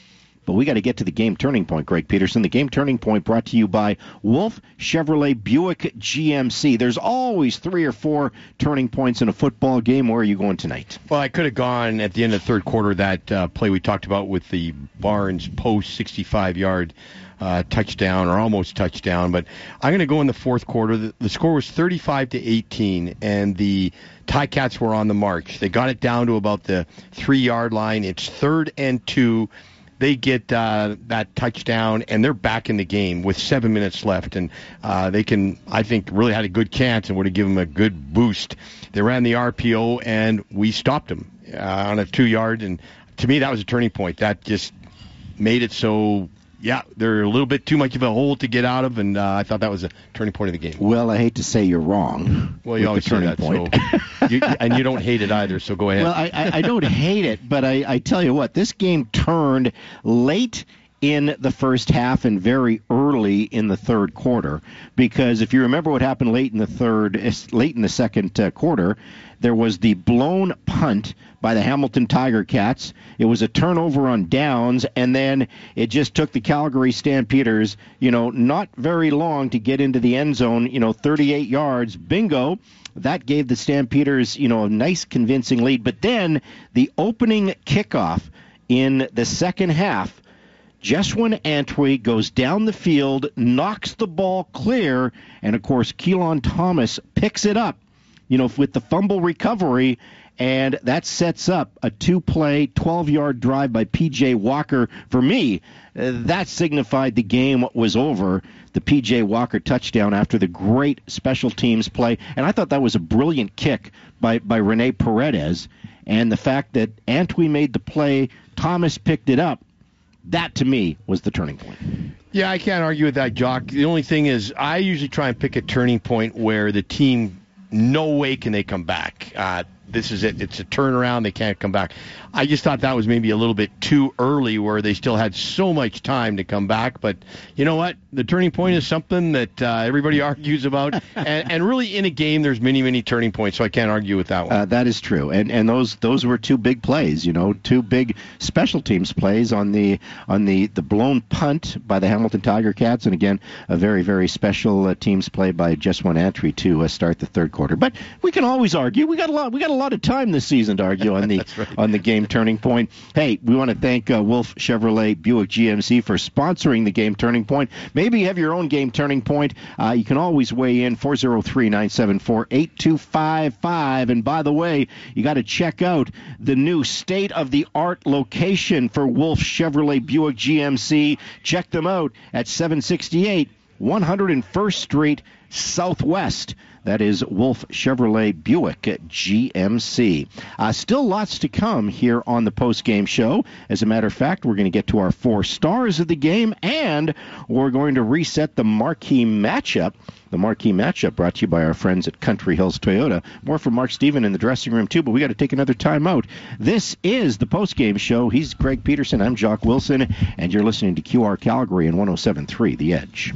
But we got to get to the game turning point, Greg Peterson. The game turning point brought to you by Wolf Chevrolet Buick G M C. There's always three or four turning points in a football game. Where are you going tonight? Well, I could have gone at the end of the third quarter, that uh, play we talked about with the Barnes post sixty-five-yard uh, touchdown or almost touchdown. But I'm going to go in the fourth quarter. The, the score was thirty-five to eighteen, and the Ticats were on the march. They got it down to about the three-yard line. It's third and two. They get uh, that touchdown, and they're back in the game with seven minutes left. And uh, they can, I think, really had a good chance and would have given them a good boost. They ran the R P O, and we stopped them uh, on a two-yard. And to me, that was a turning point. That just made it so, yeah, they're a little bit too much of a hole to get out of, and uh, I thought that was a turning point of the game. Well, I hate to say you're wrong. Well, you always say that, point. So you, and you don't hate it either, so go ahead. Well, I, I, I don't hate it, but I, I tell you what, this game turned late in the first half and very early in the third quarter, because if you remember what happened late in the third, late in the second uh, quarter, there was the blown punt by the Hamilton Tiger Cats. It was a turnover on downs, and then it just took the Calgary Stampeders, you know, not very long to get into the end zone, you know, thirty-eight yards. Bingo. That gave the Stampeders, you know, a nice convincing lead. But then the opening kickoff in the second half, Jeswin Antwi goes down the field, knocks the ball clear, and, of course, Keelan Thomas picks it up, you know, with the fumble recovery, and that sets up a two-play, twelve-yard drive by P J Walker. For me, uh, that signified the game was over, the P J Walker touchdown after the great special teams play. And I thought that was a brilliant kick by, by Rene Paredes. And the fact that Antwi made the play, Thomas picked it up, that, to me, was the turning point. Yeah, I can't argue with that, Jock. The only thing is I usually try and pick a turning point where the team, no way can they come back. Uh, this is it. It's a turnaround. They can't come back. I just thought that was maybe a little bit too early where they still had so much time to come back. But you know what? The turning point is something that uh, everybody argues about. and, and really, in a game, there's many, many turning points, so I can't argue with that one. Uh, that is true. And and those those were two big plays, you know, two big special teams plays on the on the, the blown punt by the Hamilton Tiger Cats, and again, a very, very special uh, teams play by Jeswin Antwi to uh, start the third quarter. But we can always argue. We got a lot we got a lot of time this season to argue on the right. on the game turning point. Hey, we want to thank uh, Wolf Chevrolet Buick G M C for sponsoring the game turning point. Maybe you have your own game turning point. Uh, you can always weigh in, four oh three, nine seven four, eight two five five. And by the way, you got to check out the new state-of-the-art location for Wolf Chevrolet Buick G M C. Check them out at seven sixty-eight one hundred first Street Southwest. That is Wolf Chevrolet Buick at G M C. Uh, still lots to come here on the post-game show. As a matter of fact, we're going to get to our four stars of the game, and we're going to reset the marquee matchup. The marquee matchup brought to you by our friends at Country Hills Toyota. More from Mark Steven in the dressing room, too, but we got to take another time out. This is the post-game show. He's Greg Peterson. I'm Jock Wilson, and you're listening to Q R Calgary and one oh seven point three The Edge.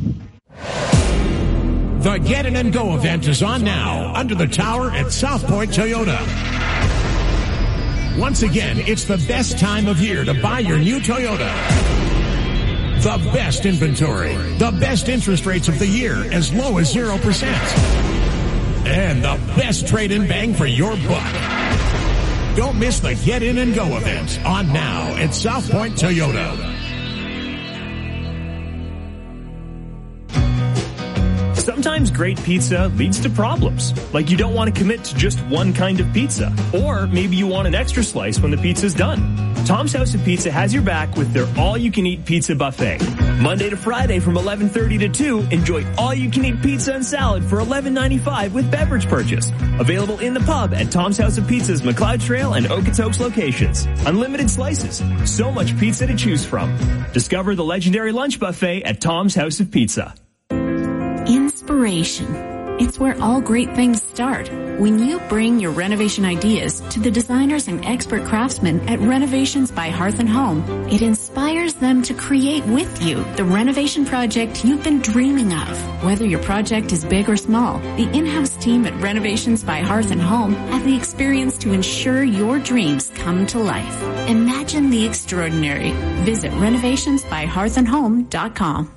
The Get In and Go event is on now, under the tower at South Point Toyota. Once again, it's the best time of year to buy your new Toyota. The best inventory, the best interest rates of the year, as low as zero percent. And the best trade-in bang for your buck. Don't miss the Get In and Go event, on now at South Point Toyota. Sometimes great pizza leads to problems, like you don't want to commit to just one kind of pizza, or maybe you want an extra slice when the pizza's done. Tom's House of Pizza has your back with their all-you-can-eat pizza buffet. Monday to Friday from eleven thirty to two, enjoy all-you-can-eat pizza and salad for eleven ninety-five with beverage purchase. Available in the pub at Tom's House of Pizza's McLeod Trail and Okotoks locations. Unlimited slices, so much pizza to choose from. Discover the legendary lunch buffet at Tom's House of Pizza. Inspiration. It's where all great things start. When you bring your renovation ideas to the designers and expert craftsmen at Renovations by Hearth and Home, it inspires them to create with you the renovation project you've been dreaming of. Whether your project is big or small, the in-house team at Renovations by Hearth and Home have the experience to ensure your dreams come to life. Imagine the extraordinary. Visit renovations by hearth and home dot com.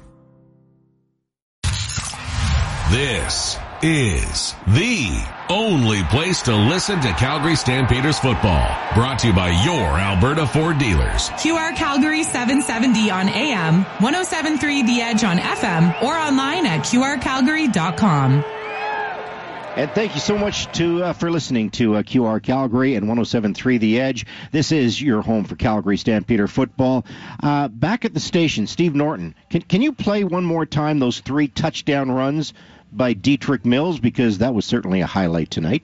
This is the only place to listen to Calgary Stampeders football. Brought to you by your Alberta Ford dealers. Q R Calgary seven seventy on A M, ten seventy-three The Edge on F M, or online at q r calgary dot com. And thank you so much to uh, for listening to uh, Q R Calgary and ten seventy-three The Edge. This is your home for Calgary Stampeder football. Uh, back at the station, Steve Norton, can, can you play one more time those three touchdown runs by Dietrich Mills, because that was certainly a highlight tonight?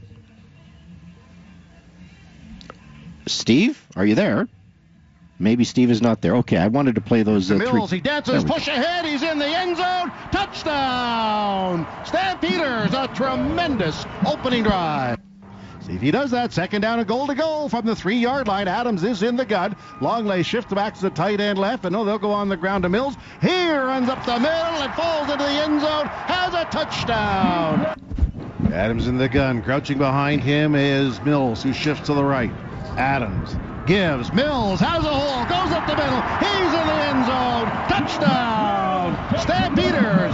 Steve, are you there? Maybe Steve is not there. Okay, I wanted to play those uh, Mills, three. he dances, push ahead, he's in the end zone, touchdown! Stampeders, a tremendous opening drive. See if he does that. Second down and goal to go from the three-yard line. Adams is in the gun. Longley shifts back to the tight end left, and no, they'll go on the ground to Mills. He runs up the middle and falls into the end zone. Has a touchdown. Adams in the gun. Crouching behind him is Mills, who shifts to the right. Adams gives. Mills has a hole. Goes up the middle. He's in the end zone. Touchdown. Stampeders.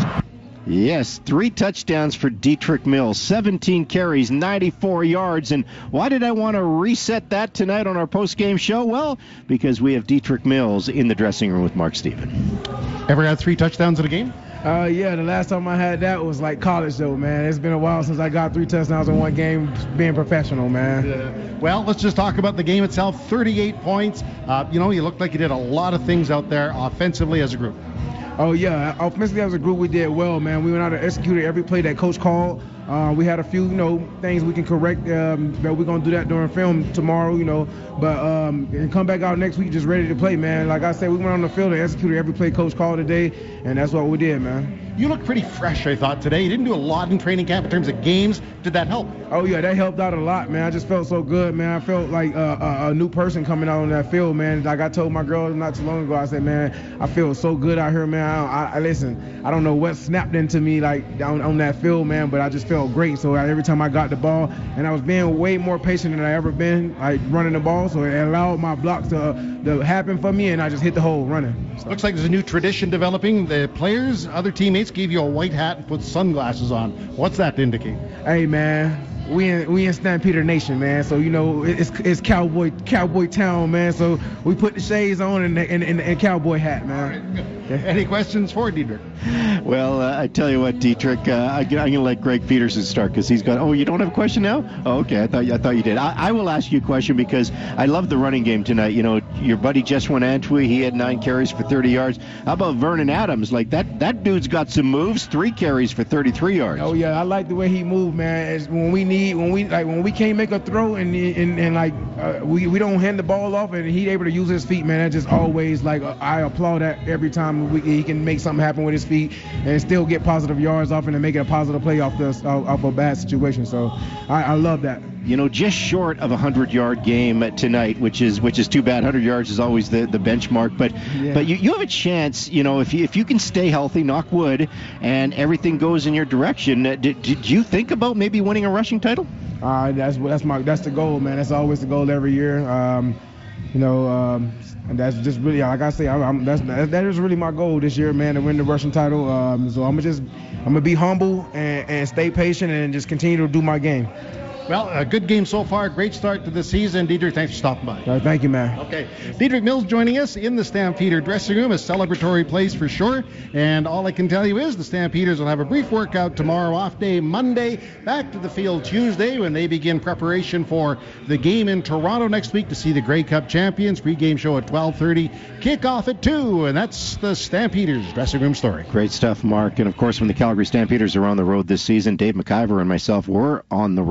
Yes, three touchdowns for Dietrich Mills, seventeen carries, ninety-four yards. And why did I want to reset that tonight on our post-game show? Well, because we have Dietrich Mills in the dressing room with Mark Stephen. Ever had three touchdowns in a game? Uh, yeah, the last time I had that was like college, though, man. It's been a while since I got three touchdowns in one game being professional, man. Uh, well, let's just talk about the game itself. thirty-eight points. Uh, you know, you looked like you did a lot of things out there offensively as a group. Oh, yeah. Offensively as a group, we did well, man. We went out and executed every play that Coach called. Uh, we had a few, you know, things we can correct. Um, but we're going to do that during film tomorrow, you know. But um, and come back out next week just ready to play, man. Like I said, we went on the field and executed every play Coach called today, and that's what we did, man. You look pretty fresh, I thought, today. You didn't do a lot in training camp in terms of games. Did that help? Oh, yeah, that helped out a lot, man. I just felt so good, man. I felt like uh, a, a new person coming out on that field, man. Like I told my girl not too long ago, I said, man, I feel so good out here, man. I, I, I listen, I don't know what snapped into me like on, on that field, man, but I just felt great. So I, every time I got the ball, and I was being way more patient than I ever been, like running the ball. So it allowed my blocks to, to happen for me, and I just hit the hole running. So. Looks like there's a new tradition developing. The players, other teammates gave you a white hat and put sunglasses on. What's that indicate? Hey, man, we in we in Stampeder Nation, man. So you know it's it's cowboy cowboy town, man. So we put the shades on and and, and, and cowboy hat, man. Any questions for Dietrich? Well, uh, I tell you what, Dietrich, uh, I, I'm going to let Greg Peterson start because he's got. Oh, you don't have a question now? Oh, okay. I thought I thought you did. I, I will ask you a question because I love the running game tonight. You know, your buddy Jeswan Antwi, he had nine carries for thirty yards. How about Vernon Adams? Like that that dude's got some moves. Three carries for thirty-three yards. Oh yeah, I like the way he moved, man. It's when we need when we like when we can't make a throw and and, and like uh, we we don't hand the ball off and he able to use his feet, man. That just always like uh, I applaud that every time we, he can make something happen with his feet and still get positive yards off and make it a positive play off the off, off a bad situation. So I, I love that. You know, just short of a hundred-yard game tonight, which is which is too bad. Hundred yards is always the, the benchmark, but yeah. but you, you have a chance. You know, if you if you can stay healthy, knock wood, and everything goes in your direction. Did, did you think about maybe winning a rushing title? Uh, that's that's my that's the goal, man. That's always the goal every year. Um, you know, um, and that's just really like I say. I'm, I'm, that's that is really my goal this year, man, to win the rushing title. Um, so I'm gonna just I'm gonna be humble and, and stay patient and just continue to do my game. Well, a good game so far. Great start to the season. Dietrich, thanks for stopping by. Right, thank you, man. Okay. Dietrich Mills joining us in the Stampeder dressing room, a celebratory place for sure. And all I can tell you is the Stampeders will have a brief workout tomorrow, off day Monday, back to the field Tuesday when they begin preparation for the game in Toronto next week to see the Grey Cup champions. Pre-game show at twelve thirty, kickoff at two, and that's the Stampeders dressing room story. Great stuff, Mark. And, of course, when the Calgary Stampeders are on the road this season, Dave McIver and myself were on the road at the Deer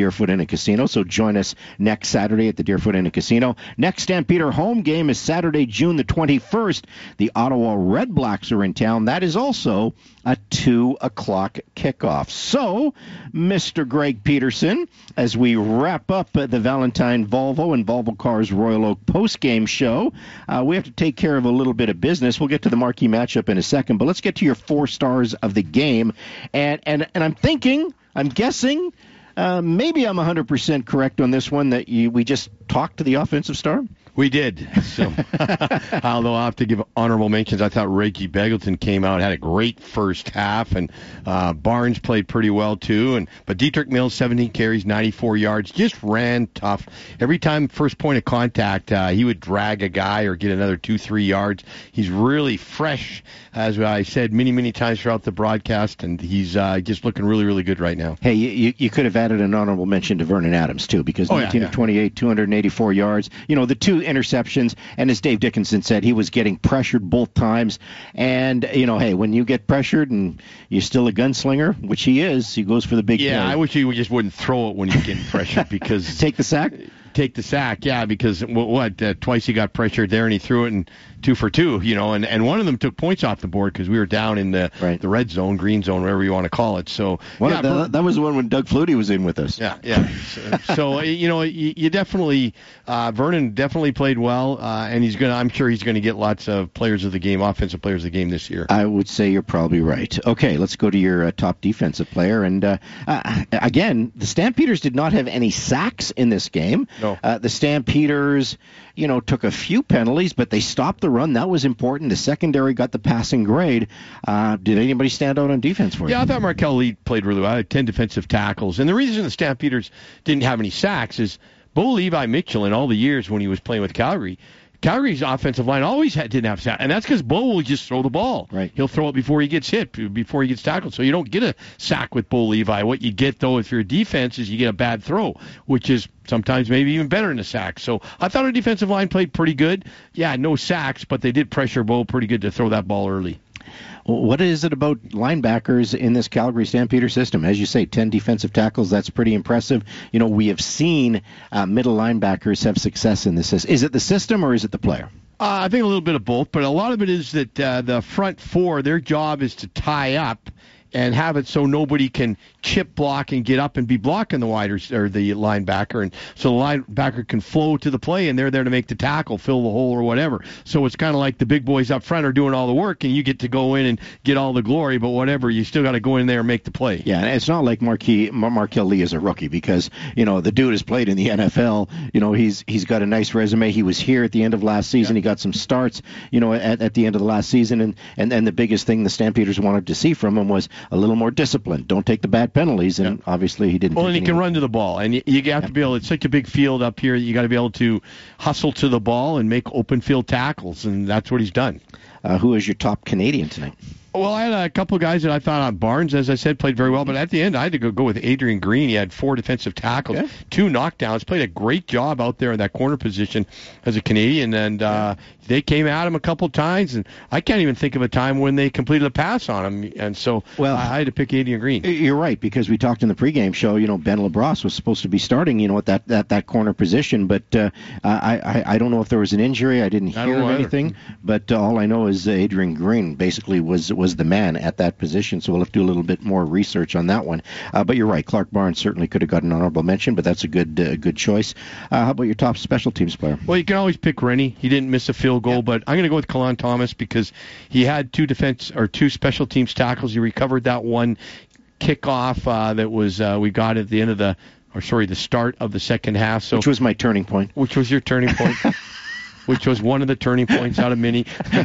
Deerfoot Inn and Casino, so join us next Saturday at the Deerfoot Inn and Casino. Next Stampeder home game is Saturday, June the twenty-first. The Ottawa Red Blacks are in town. That is also a two o'clock kickoff. So, Mister Greg Peterson, as we wrap up the Valentine Volvo and Volvo Cars Royal Oak post-game show, uh, we have to take care of a little bit of business. We'll get to the marquee matchup in a second, but let's get to your four stars of the game. And and, and I'm thinking, I'm guessing, uh, maybe I'm one hundred percent correct on this one, that you, we just talked to the offensive star? We did. So, although I'll have to give honorable mentions, I thought Reggie Begelton came out, had a great first half, and uh, Barnes played pretty well too. And but Dietrich Mills, seventeen carries, ninety-four yards, just ran tough. Every time first point of contact, uh, he would drag a guy or get another two, three yards. He's really fresh, as I said many, many times throughout the broadcast, and he's uh, just looking really, really good right now. Hey, you, you could have added an honorable mention to Vernon Adams too, because oh, nineteen yeah, of yeah. twenty-eight, two hundred eighty-four yards. You know, the two interceptions, and as Dave Dickinson said, he was getting pressured both times. And, you know, hey, when you get pressured and you're still a gunslinger, which he is, he goes for the big Yeah, play. I wish he just wouldn't throw it when he's getting pressured because... Take the sack? Take the sack, yeah, because what, uh, twice he got pressured there and he threw it and two for two, you know, and, and one of them took points off the board because we were down in the right. the red zone, green zone, whatever you want to call it. So well, yeah, that, that was the one when Doug Flutie was in with us. Yeah, yeah. so, so you know, you, you definitely uh, Vernon definitely played well, uh, and he's gonna. I'm sure he's going to get lots of players of the game, offensive players of the game this year. I would say you're probably right. Okay, let's go to your uh, top defensive player, and uh, uh, again, the Stampeders did not have any sacks in this game. No. Uh, the Stampeders, you know, took a few penalties, but they stopped the run. That was important. The secondary got the passing grade. Uh, did anybody stand out on defense for you? Yeah, I thought Markel Lee played really well. I had ten defensive tackles. And the reason the Stampeders didn't have any sacks is Bo Levi Mitchell, in all the years when he was playing with Calgary, Calgary's offensive line always had, didn't have sacks, and that's because Bo will just throw the ball. Right. He'll throw it before he gets hit, before he gets tackled. So you don't get a sack with Bo Levi. What you get, though, if you're a defense, is you get a bad throw, which is sometimes maybe even better than a sack. So I thought our defensive line played pretty good. Yeah, no sacks, but they did pressure Bo pretty good to throw that ball early. What is it about linebackers in this Calgary Stampeder system? As you say, ten defensive tackles, that's pretty impressive. You know, we have seen uh, middle linebackers have success in this system. Is it the system or is it the player? Uh, I think a little bit of both, but a lot of it is that uh, the front four, their job is to tie up and have it so nobody can chip block and get up and be blocking the wide or the linebacker, and so the linebacker can flow to the play, and they're there to make the tackle, fill the hole or whatever. So it's kind of like the big boys up front are doing all the work, and you get to go in and get all the glory, but whatever, you still got to go in there and make the play. Yeah, and it's not like Marquis, Mar- Markel Lee is a rookie, because, you know, the dude has played in the N F L. You know, he's he's got a nice resume. He was here at the end of last season. Yeah. He got some starts, you know, at, at the end of the last season, and, and, and the biggest thing the Stampeders wanted to see from him was a little more discipline. Don't take the bad penalties, and yeah. obviously he didn't. Well, and he any. can run to the ball, and you, you have yeah. to be able. It's such a big field up here. You got to be able to hustle to the ball and make open field tackles, and that's what he's done. Uh, who is your top Canadian tonight? Well, I had a couple of guys that I thought on Barnes, as I said, played very well. But at the end, I had to go, go with Adrian Green. He had four defensive tackles, okay. two knockdowns, played a great job out there in that corner position as a Canadian. And uh, they came at him a couple times, and I can't even think of a time when they completed a pass on him. And so well, I had to pick Adrian Green. You're right, because we talked in the pregame show, you know, Ben LaBrosse was supposed to be starting, you know, at that, that, that corner position. But uh, I, I, I don't know if there was an injury. I didn't hear of anything. But uh, all I know is uh, Adrian Green basically was, was the man at that position, so we'll have to do a little bit more research on that one. Uh, but you're right, Clark Barnes certainly could have got an honorable mention, but that's a good uh, good choice. Uh, how about your top special teams player? Well, you can always pick Rennie. He didn't miss a field goal, yeah. but I'm going to go with Kalon Thomas because he had two defense or two special teams tackles. He recovered that one kickoff uh, that was uh, we got at the end of the, or sorry, the start of the second half. So which was my turning point. Which was your turning point. Which was one of the turning points out of many.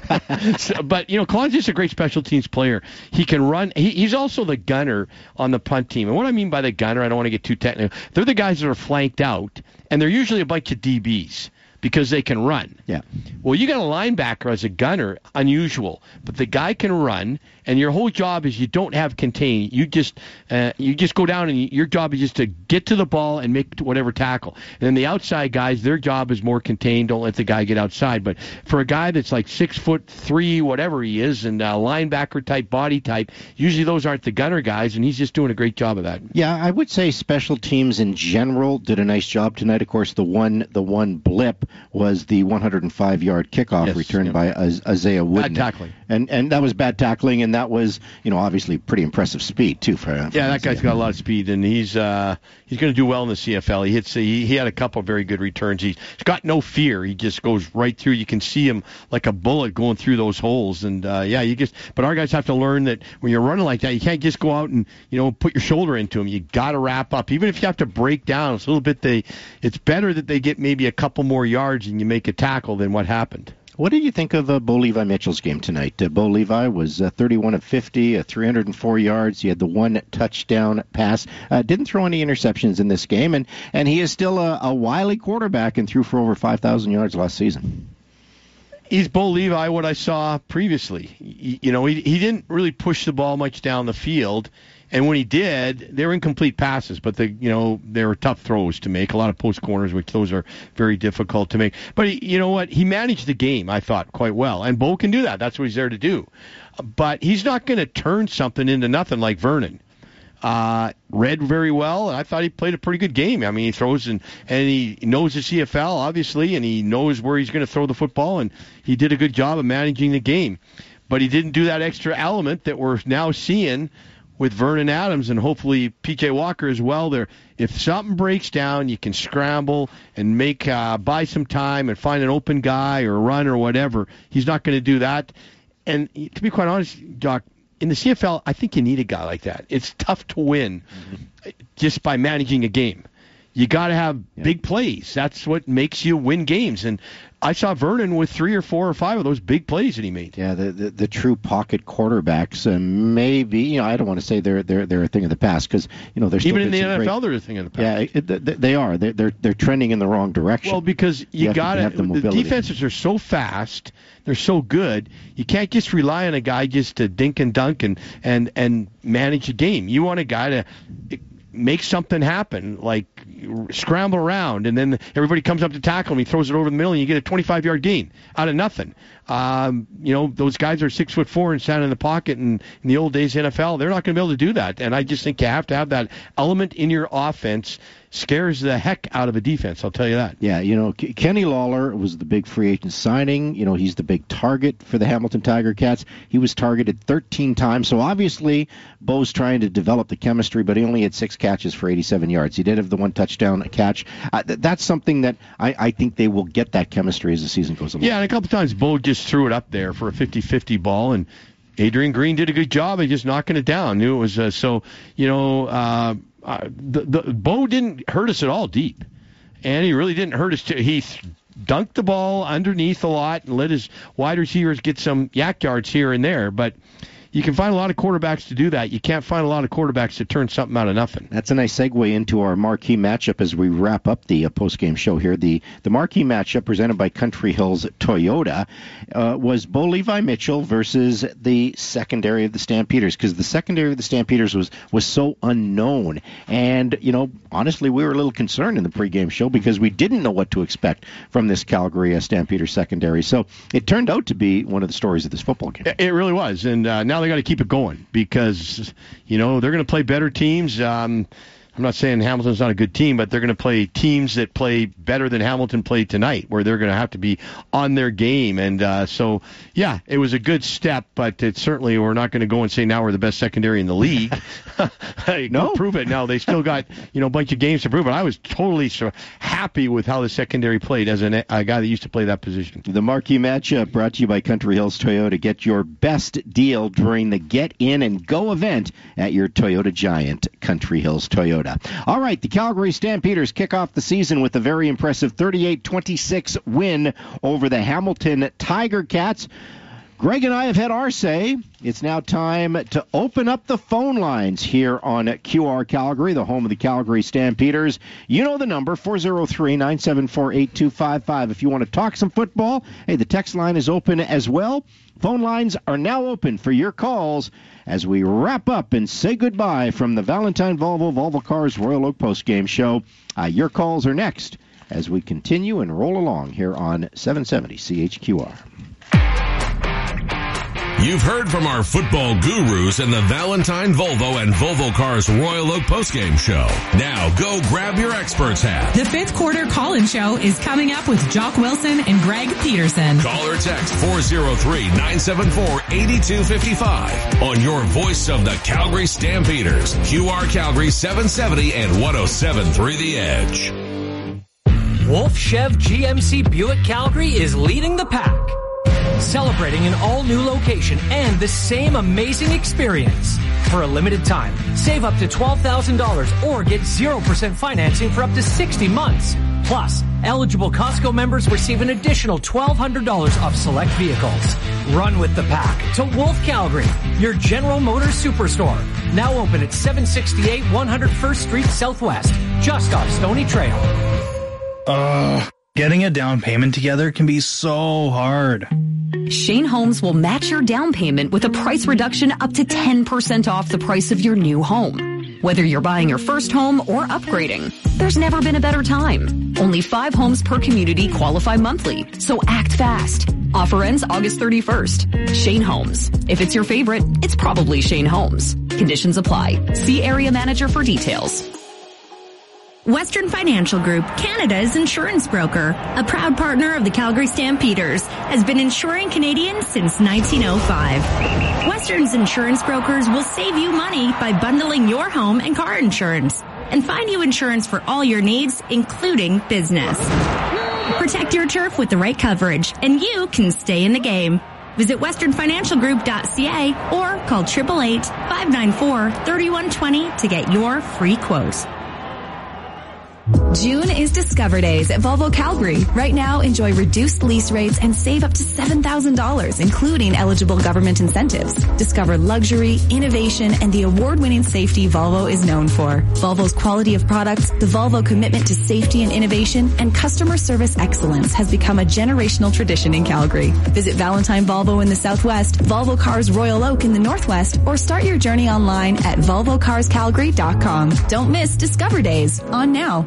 so, but, you know, Kalon's just a great special teams player. He can run. He, he's also the gunner on the punt team. And what I mean by the gunner, I don't want to get too technical. They're the guys that are flanked out, and they're usually a bunch of D Bs. because they can run. Yeah. Well, you got a linebacker as a gunner, unusual, but the guy can run, and your whole job is you don't have contain. You just uh, you just go down, and your job is just to get to the ball and make whatever tackle. And then the outside guys, their job is more contained. Don't let the guy get outside. But for a guy that's like six foot three, whatever he is, and a linebacker type body type, usually those aren't the gunner guys, and he's just doing a great job of that. Yeah, I would say special teams in general did a nice job tonight. Of course, the one the one blip was the one hundred five yard kickoff Yes, return yeah. by Az- Isaiah Wooden. Bad tackling. And and that was bad tackling, and that was, you know, obviously pretty impressive speed too for him. Yeah, that guy's got a lot of speed, and he's uh, he's going to do well in the C F L. He hits he, he had a couple of very good returns. He's got no fear. He just goes right through. You can see him like a bullet going through those holes. And uh, yeah, you just. But our guys have to learn that when you're running like that, you can't just go out and you know put your shoulder into him. You got to wrap up, even if you have to break down. It's a little bit. They. It's better that they get maybe a couple more yards and you make a tackle than what happened. What did you think of uh, Bo Levi Mitchell's game tonight? Uh, Bo Levi was uh, thirty-one of fifty, uh, three hundred four yards. He had the one touchdown pass. Uh, didn't throw any interceptions in this game, and, and he is still a, a wily quarterback and threw for over five thousand yards last season. He's Bo Levi, what I saw previously. He, you know, he, he didn't really push the ball much down the field. And when he did, they were incomplete passes, but the you know they were tough throws to make. A lot of post corners, which those are very difficult to make. But he, you know what? He managed the game, I thought, quite well. And Bo can do that. That's what he's there to do. But he's not going to turn something into nothing like Vernon. Uh, read very well, and I thought he played a pretty good game. I mean, he throws and, and he knows the C F L, obviously, and he knows where he's going to throw the football, and he did a good job of managing the game. But he didn't do that extra element that we're now seeing with Vernon Adams and hopefully P J Walker as well. There, if something breaks down, you can scramble and make uh, buy some time and find an open guy or run or whatever. He's not going to do that. And to be quite honest, Doc, in the C F L, I think you need a guy like that. It's tough to win mm-hmm. just by managing a game. You got to have yeah. big plays. That's what makes you win games. And I saw Vernon with three or four or five of those big plays that he made. Yeah, the the, the true pocket quarterbacks, uh, maybe, you know, I don't want to say they're they're they're a thing of the past because you know they're still even in the N F L great, they're a thing of the past. Yeah, it, it, they are. They're, they're they're trending in the wrong direction. Well, because you, you got to. The, the defenses are so fast. They're so good. You can't just rely on a guy just to dink and dunk and and and manage a game. You want a guy to make something happen, like scramble around, and then everybody comes up to tackle him. He throws it over the middle, and you get a twenty-five yard gain out of nothing. Um, you know, those guys are six foot four and stand in the pocket, and in the old days N F L, they're not going to be able to do that. And I just think you have to have that element in your offense. Scares the heck out of a defense, I'll tell you that. Yeah, you know, K- Kenny Lawler was the big free agent signing. You know, he's the big target for the Hamilton Tiger Cats. He was targeted thirteen times, so obviously Bo's trying to develop the chemistry, but he only had six catches for eighty-seven yards. He did have the one touchdown catch. Uh, th- that's something that I, I think they will get that chemistry as the season goes along. Yeah, and a couple times Bo just threw it up there for a fifty-fifty ball, and Adrian Green did a good job of just knocking it down. Knew it was uh, so, you know, uh, uh, the, the Bo didn't hurt us at all deep, and he really didn't hurt us. Too. He th- dunked the ball underneath a lot and let his wide receivers get some yak yards here and there, but you can find a lot of quarterbacks to do that. You can't find a lot of quarterbacks to turn something out of nothing. That's a nice segue into our marquee matchup as we wrap up the uh, post-game show here. The the marquee matchup presented by Country Hills Toyota uh, was Bo Levi Mitchell versus the secondary of the Stampeders, because the secondary of the Stampeders was, was so unknown. And, you know, honestly, we were a little concerned in the pregame show because we didn't know what to expect from this Calgary uh, Stampeders secondary. So it turned out to be one of the stories of this football game. It really was. And uh, now they got to keep it going because, you know, they're going to play better teams. Um, I'm not saying Hamilton's not a good team, but they're going to play teams that play better than Hamilton played tonight, where they're going to have to be on their game. And uh, so, yeah, it was a good step, but it certainly we're not going to go and say now we're the best secondary in the league. Hey, no, go prove it. Now they still got you know a bunch of games to prove it. I was totally so happy with how the secondary played as an, a guy that used to play that position. The marquee matchup brought to you by Country Hills Toyota. Get your best deal during the Get In and Go event at your Toyota Giant, Country Hills Toyota. All right, the Calgary Stampeders kick off the season with a very impressive thirty-eight twenty-six win over the Hamilton Tiger Cats. Greg and I have had our say. It's now time to open up the phone lines here on Q R Calgary, the home of the Calgary Stampeders. You know the number, four oh three, nine seven four, eight two five five. If you want to talk some football, hey, the text line is open as well. Phone lines are now open for your calls as we wrap up and say goodbye from the Valentine Volvo, Volvo Cars Royal Oak postgame show. Uh, your calls are next as we continue and roll along here on seven seventy C H Q R. You've heard from our football gurus in the Valentine Volvo and Volvo Cars Royal Oak postgame show. Now go grab your expert's hat. The fifth quarter call-in show is coming up with Jock Wilson and Greg Peterson. Call or text four oh three, nine seven four, eight two five five on your voice of the Calgary Stampeders, Q R Calgary seven seventy and one oh seven point three The Edge. Wolf Chev G M C Buick Calgary is leading the pack, celebrating an all-new location and the same amazing experience. For a limited time, save up to twelve thousand dollars or get zero percent financing for up to sixty months. Plus, eligible Costco members receive an additional twelve hundred dollars off select vehicles. Run with the pack to Wolf Calgary, your General Motors superstore. Now open at seven sixty-eight one hundred first Street Southwest, just off Stony Trail. Uh, getting a down payment together can be so hard. Shane Homes will match your down payment with a price reduction up to ten percent off the price of your new home. Whether you're buying your first home or upgrading, there's never been a better time. Only five homes per community qualify monthly, so act fast. Offer ends August thirty-first. Shane Homes. If it's your favorite, it's probably Shane Homes. Conditions apply. See area manager for details. Western Financial Group, Canada's insurance broker, a proud partner of the Calgary Stampeders, has been insuring Canadians since nineteen oh five. Western's insurance brokers will save you money by bundling your home and car insurance and find you insurance for all your needs, including business. Protect your turf with the right coverage, and you can stay in the game. Visit western financial group dot c a or call eight eight eight, five nine four, three one two zero to get your free quote. June is Discover Days at Volvo Calgary. Right now, enjoy reduced lease rates and save up to seven thousand dollars, including eligible government incentives. Discover luxury, innovation, and the award-winning safety Volvo is known for. Volvo's quality of products, the Volvo commitment to safety and innovation, and customer service excellence has become a generational tradition in Calgary. Visit Valentine Volvo in the Southwest, Volvo Cars Royal Oak in the Northwest, or start your journey online at volvo cars calgary dot com. Don't miss Discover Days. On now.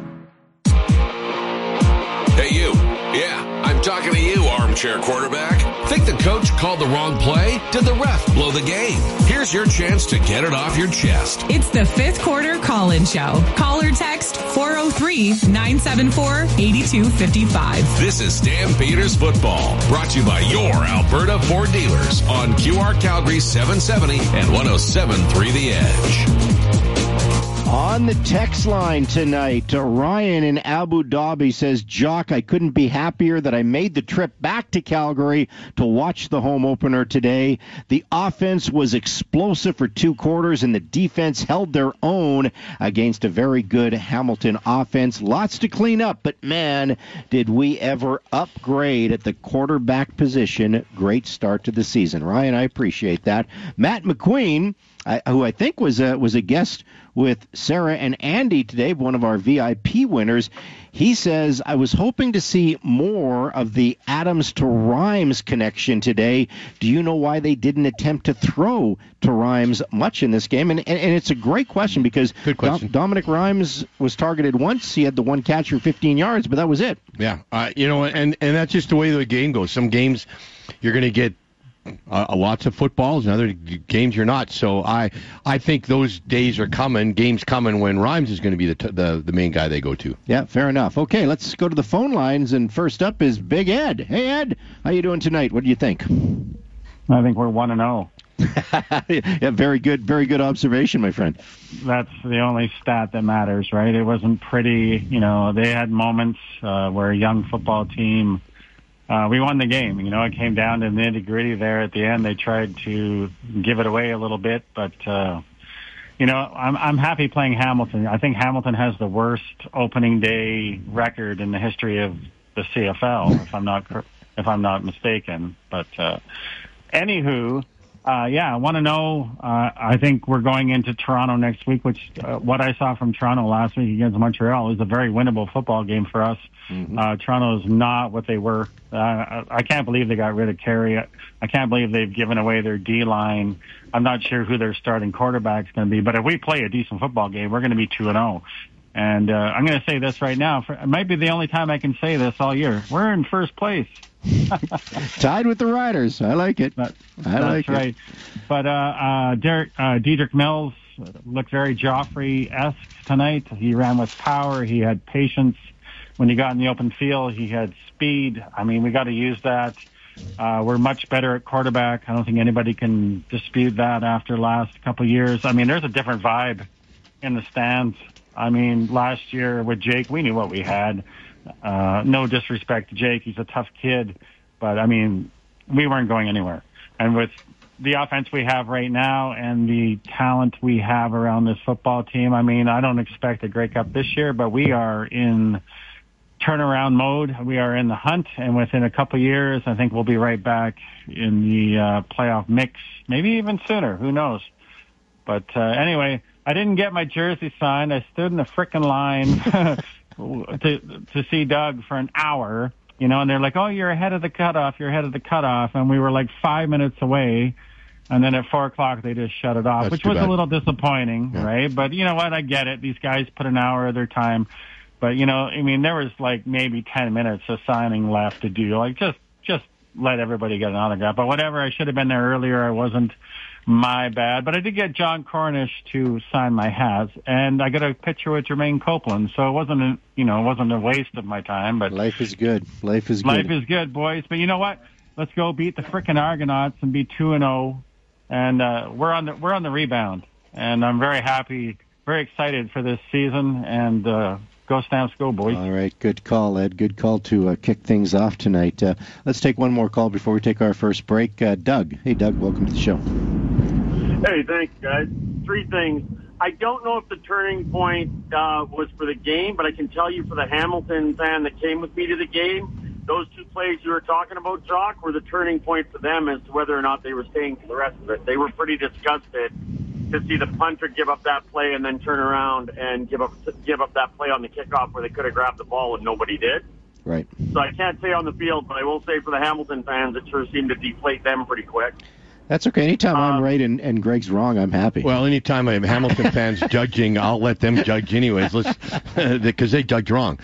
Hey, you. Yeah, I'm talking to you, armchair quarterback. Think the coach called the wrong play? Did the ref blow the game? Here's your chance to get it off your chest. It's the fifth quarter call-in show. Call or text four oh three, nine seven four, eight two five five. This is Stampeders Football, brought to you by your Alberta Ford dealers on Q R Calgary seven seventy and one oh seven point three The Edge. On the text line tonight, uh, Ryan in Abu Dhabi says, Jock, I couldn't be happier that I made the trip back to Calgary to watch the home opener today. The offense was explosive for two quarters, and the defense held their own against a very good Hamilton offense. Lots to clean up, but man, did we ever upgrade at the quarterback position. Great start to the season. Ryan, I appreciate that. Matt McQueen, I, who I think was a, was a guest with Sarah and Andy today, one of our V I P winners. He says, I was hoping to see more of the Adams to Rhymes connection today. Do you know why they didn't attempt to throw to Rhymes much in this game? And, and, and it's a great question because Good question. Dom, Dominic Rhymes was targeted once. He had the one catch for fifteen yards, but that was it. Yeah, uh, you know, and, and that's just the way the game goes. Some games you're going to get Uh, lots of footballs, and other games you're not. So I I think those days are coming, games coming, when Rhymes is going to be the, t- the the main guy they go to. Yeah, fair enough. Okay, let's go to the phone lines, and first up is Big Ed. Hey, Ed, how you doing tonight? What do you think? I think we're one and oh. Yeah, very good, very good observation, my friend. That's the only stat that matters, right? It wasn't pretty. You know, they had moments uh, where a young football team, Uh, we won the game. You know, it came down to the nitty-gritty there at the end. They tried to give it away a little bit, but, uh, you know, I'm, I'm happy playing Hamilton. I think Hamilton has the worst opening day record in the history of the C F L, if I'm not if I'm not mistaken. But uh, Anywho, uh, yeah, I want to know. Uh, I think we're going into Toronto next week, which uh, what I saw from Toronto last week against Montreal is a very winnable football game for us. Mm-hmm. Uh, Toronto is not what they were. Uh, I, I can't believe they got rid of Carey. I, I can't believe they've given away their D-line. I'm not sure who their starting quarterback's going to be, but if we play a decent football game, we're going to be two and oh. And uh, I'm going to say this right now. For, it might be the only time I can say this all year. We're in first place. Tied with the Riders. I like it. That, I like that's right. it. But uh, uh, Derek, uh, Dedrick Mills looked very Joffrey-esque tonight. He ran with power. He had patience. When he got in the open field, he had speed. I mean, we got to use that. Uh, we're much better at quarterback. I don't think anybody can dispute that after last couple of years. I mean, there's a different vibe in the stands. I mean, last year with Jake, we knew what we had. Uh, no disrespect to Jake. He's a tough kid. But, I mean, we weren't going anywhere. And with the offense we have right now and the talent we have around this football team, I mean, I don't expect a Grey Cup this year, but we are in turnaround mode. We are in the hunt, and within a couple of years, I think we'll be right back in the uh, playoff mix, maybe even sooner. Who knows? But uh, anyway, I didn't get my jersey signed. I stood in the frickin' line to to see Doug for an hour, you know, and they're like, oh, you're ahead of the cutoff, you're ahead of the cutoff, and we were like five minutes away, and then at four o'clock they just shut it off, That's which too was bad. a little disappointing, Yeah. right? But you know what? I get it. These guys put an hour of their time. But, you know, I mean, there was like maybe ten minutes of signing left to do. Like, just just let everybody get an autograph. But whatever, I should have been there earlier. I wasn't. My bad. But I did get John Cornish to sign my hat, and I got a picture with Jermaine Copeland. So it wasn't, a, you know, it wasn't a waste of my time. But life is good. Life is good. Life is good, boys. But you know what? Let's go beat the frickin' Argonauts and be two and zero, and uh, we're on the we're on the rebound. And I'm very happy, very excited for this season. And uh, go Stamps, go, boys. All right, good call, Ed. Good call to uh, kick things off tonight. Uh, let's take one more call before we take our first break. Uh, Doug. Hey, Doug, welcome to the show. Hey, thanks, guys. Three things. I don't know if the turning point uh, was for the game, but I can tell you for the Hamilton fan that came with me to the game, those two plays you were talking about, Jock, were the turning point for them as to whether or not they were staying for the rest of it. They were pretty disgusted to see the punter give up that play and then turn around and give up give up that play on the kickoff where they could have grabbed the ball and nobody did. Right. So I can't say on the field, but I will say for the Hamilton fans, it sure seemed to deflate them pretty quick. That's okay. Anytime I'm right and, and Greg's wrong, I'm happy. Well, anytime I have Hamilton fans judging, I'll let them judge anyways, let's because they judge wrong.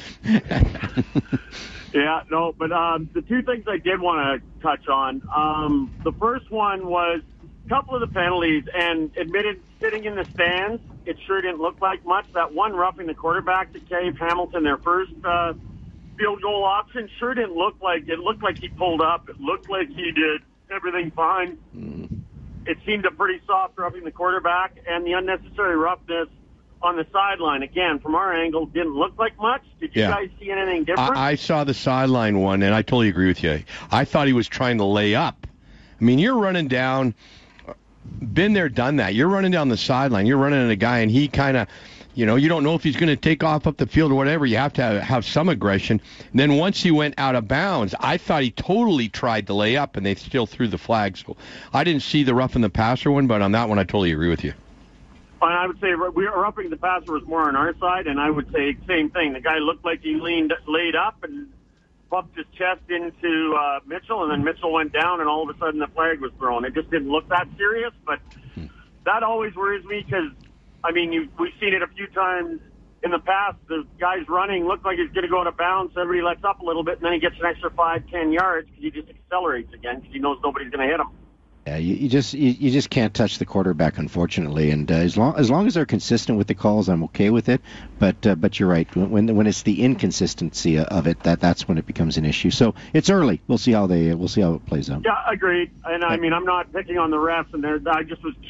Yeah, no, but um, the two things I did want to touch on, um, the first one was a couple of the penalties, and admitted sitting in the stands, it sure didn't look like much. That one roughing the quarterback that gave Hamilton their first uh, field goal option sure didn't look like, it looked like he pulled up. It looked like he did everything fine. Mm. It seemed a pretty soft roughing the quarterback, and the unnecessary roughness on the sideline, again, from our angle, didn't look like much. Did you Yeah. guys see anything different? I, I saw the sideline one, and I totally agree with you. I thought he was trying to lay up. I mean, you're running down, been there, done that. You're running down the sideline. You're running at a guy, and he kind of, you know, you don't know if he's going to take off up the field or whatever. You have to have, have some aggression. And then once he went out of bounds, I thought he totally tried to lay up, and they still threw the flag. So I didn't see the roughing the passer one, but on that one, I totally agree with you. And I would say we were roughing the passer was more on our side, and I would say same thing. The guy looked like he leaned, laid up and bumped his chest into uh, Mitchell, and then Mitchell went down, and all of a sudden the flag was thrown. It just didn't look that serious, but hmm. that always worries me because, I mean, you, we've seen it a few times in the past. The guy's running, looked like he's going to go out of bounds, so everybody lets up a little bit, and then he gets an extra five, ten yards because he just accelerates again because he knows nobody's going to hit him. Yeah, you, you just you, you just can't touch the quarterback, unfortunately. And uh, as long as long as they're consistent with the calls, I'm okay with it. But uh, but you're right. When when it's the inconsistency of it, that that's when it becomes an issue. So it's early. We'll see how they we'll see how it plays out. Yeah, agreed. And I mean, I'm not picking on the refs, and I just was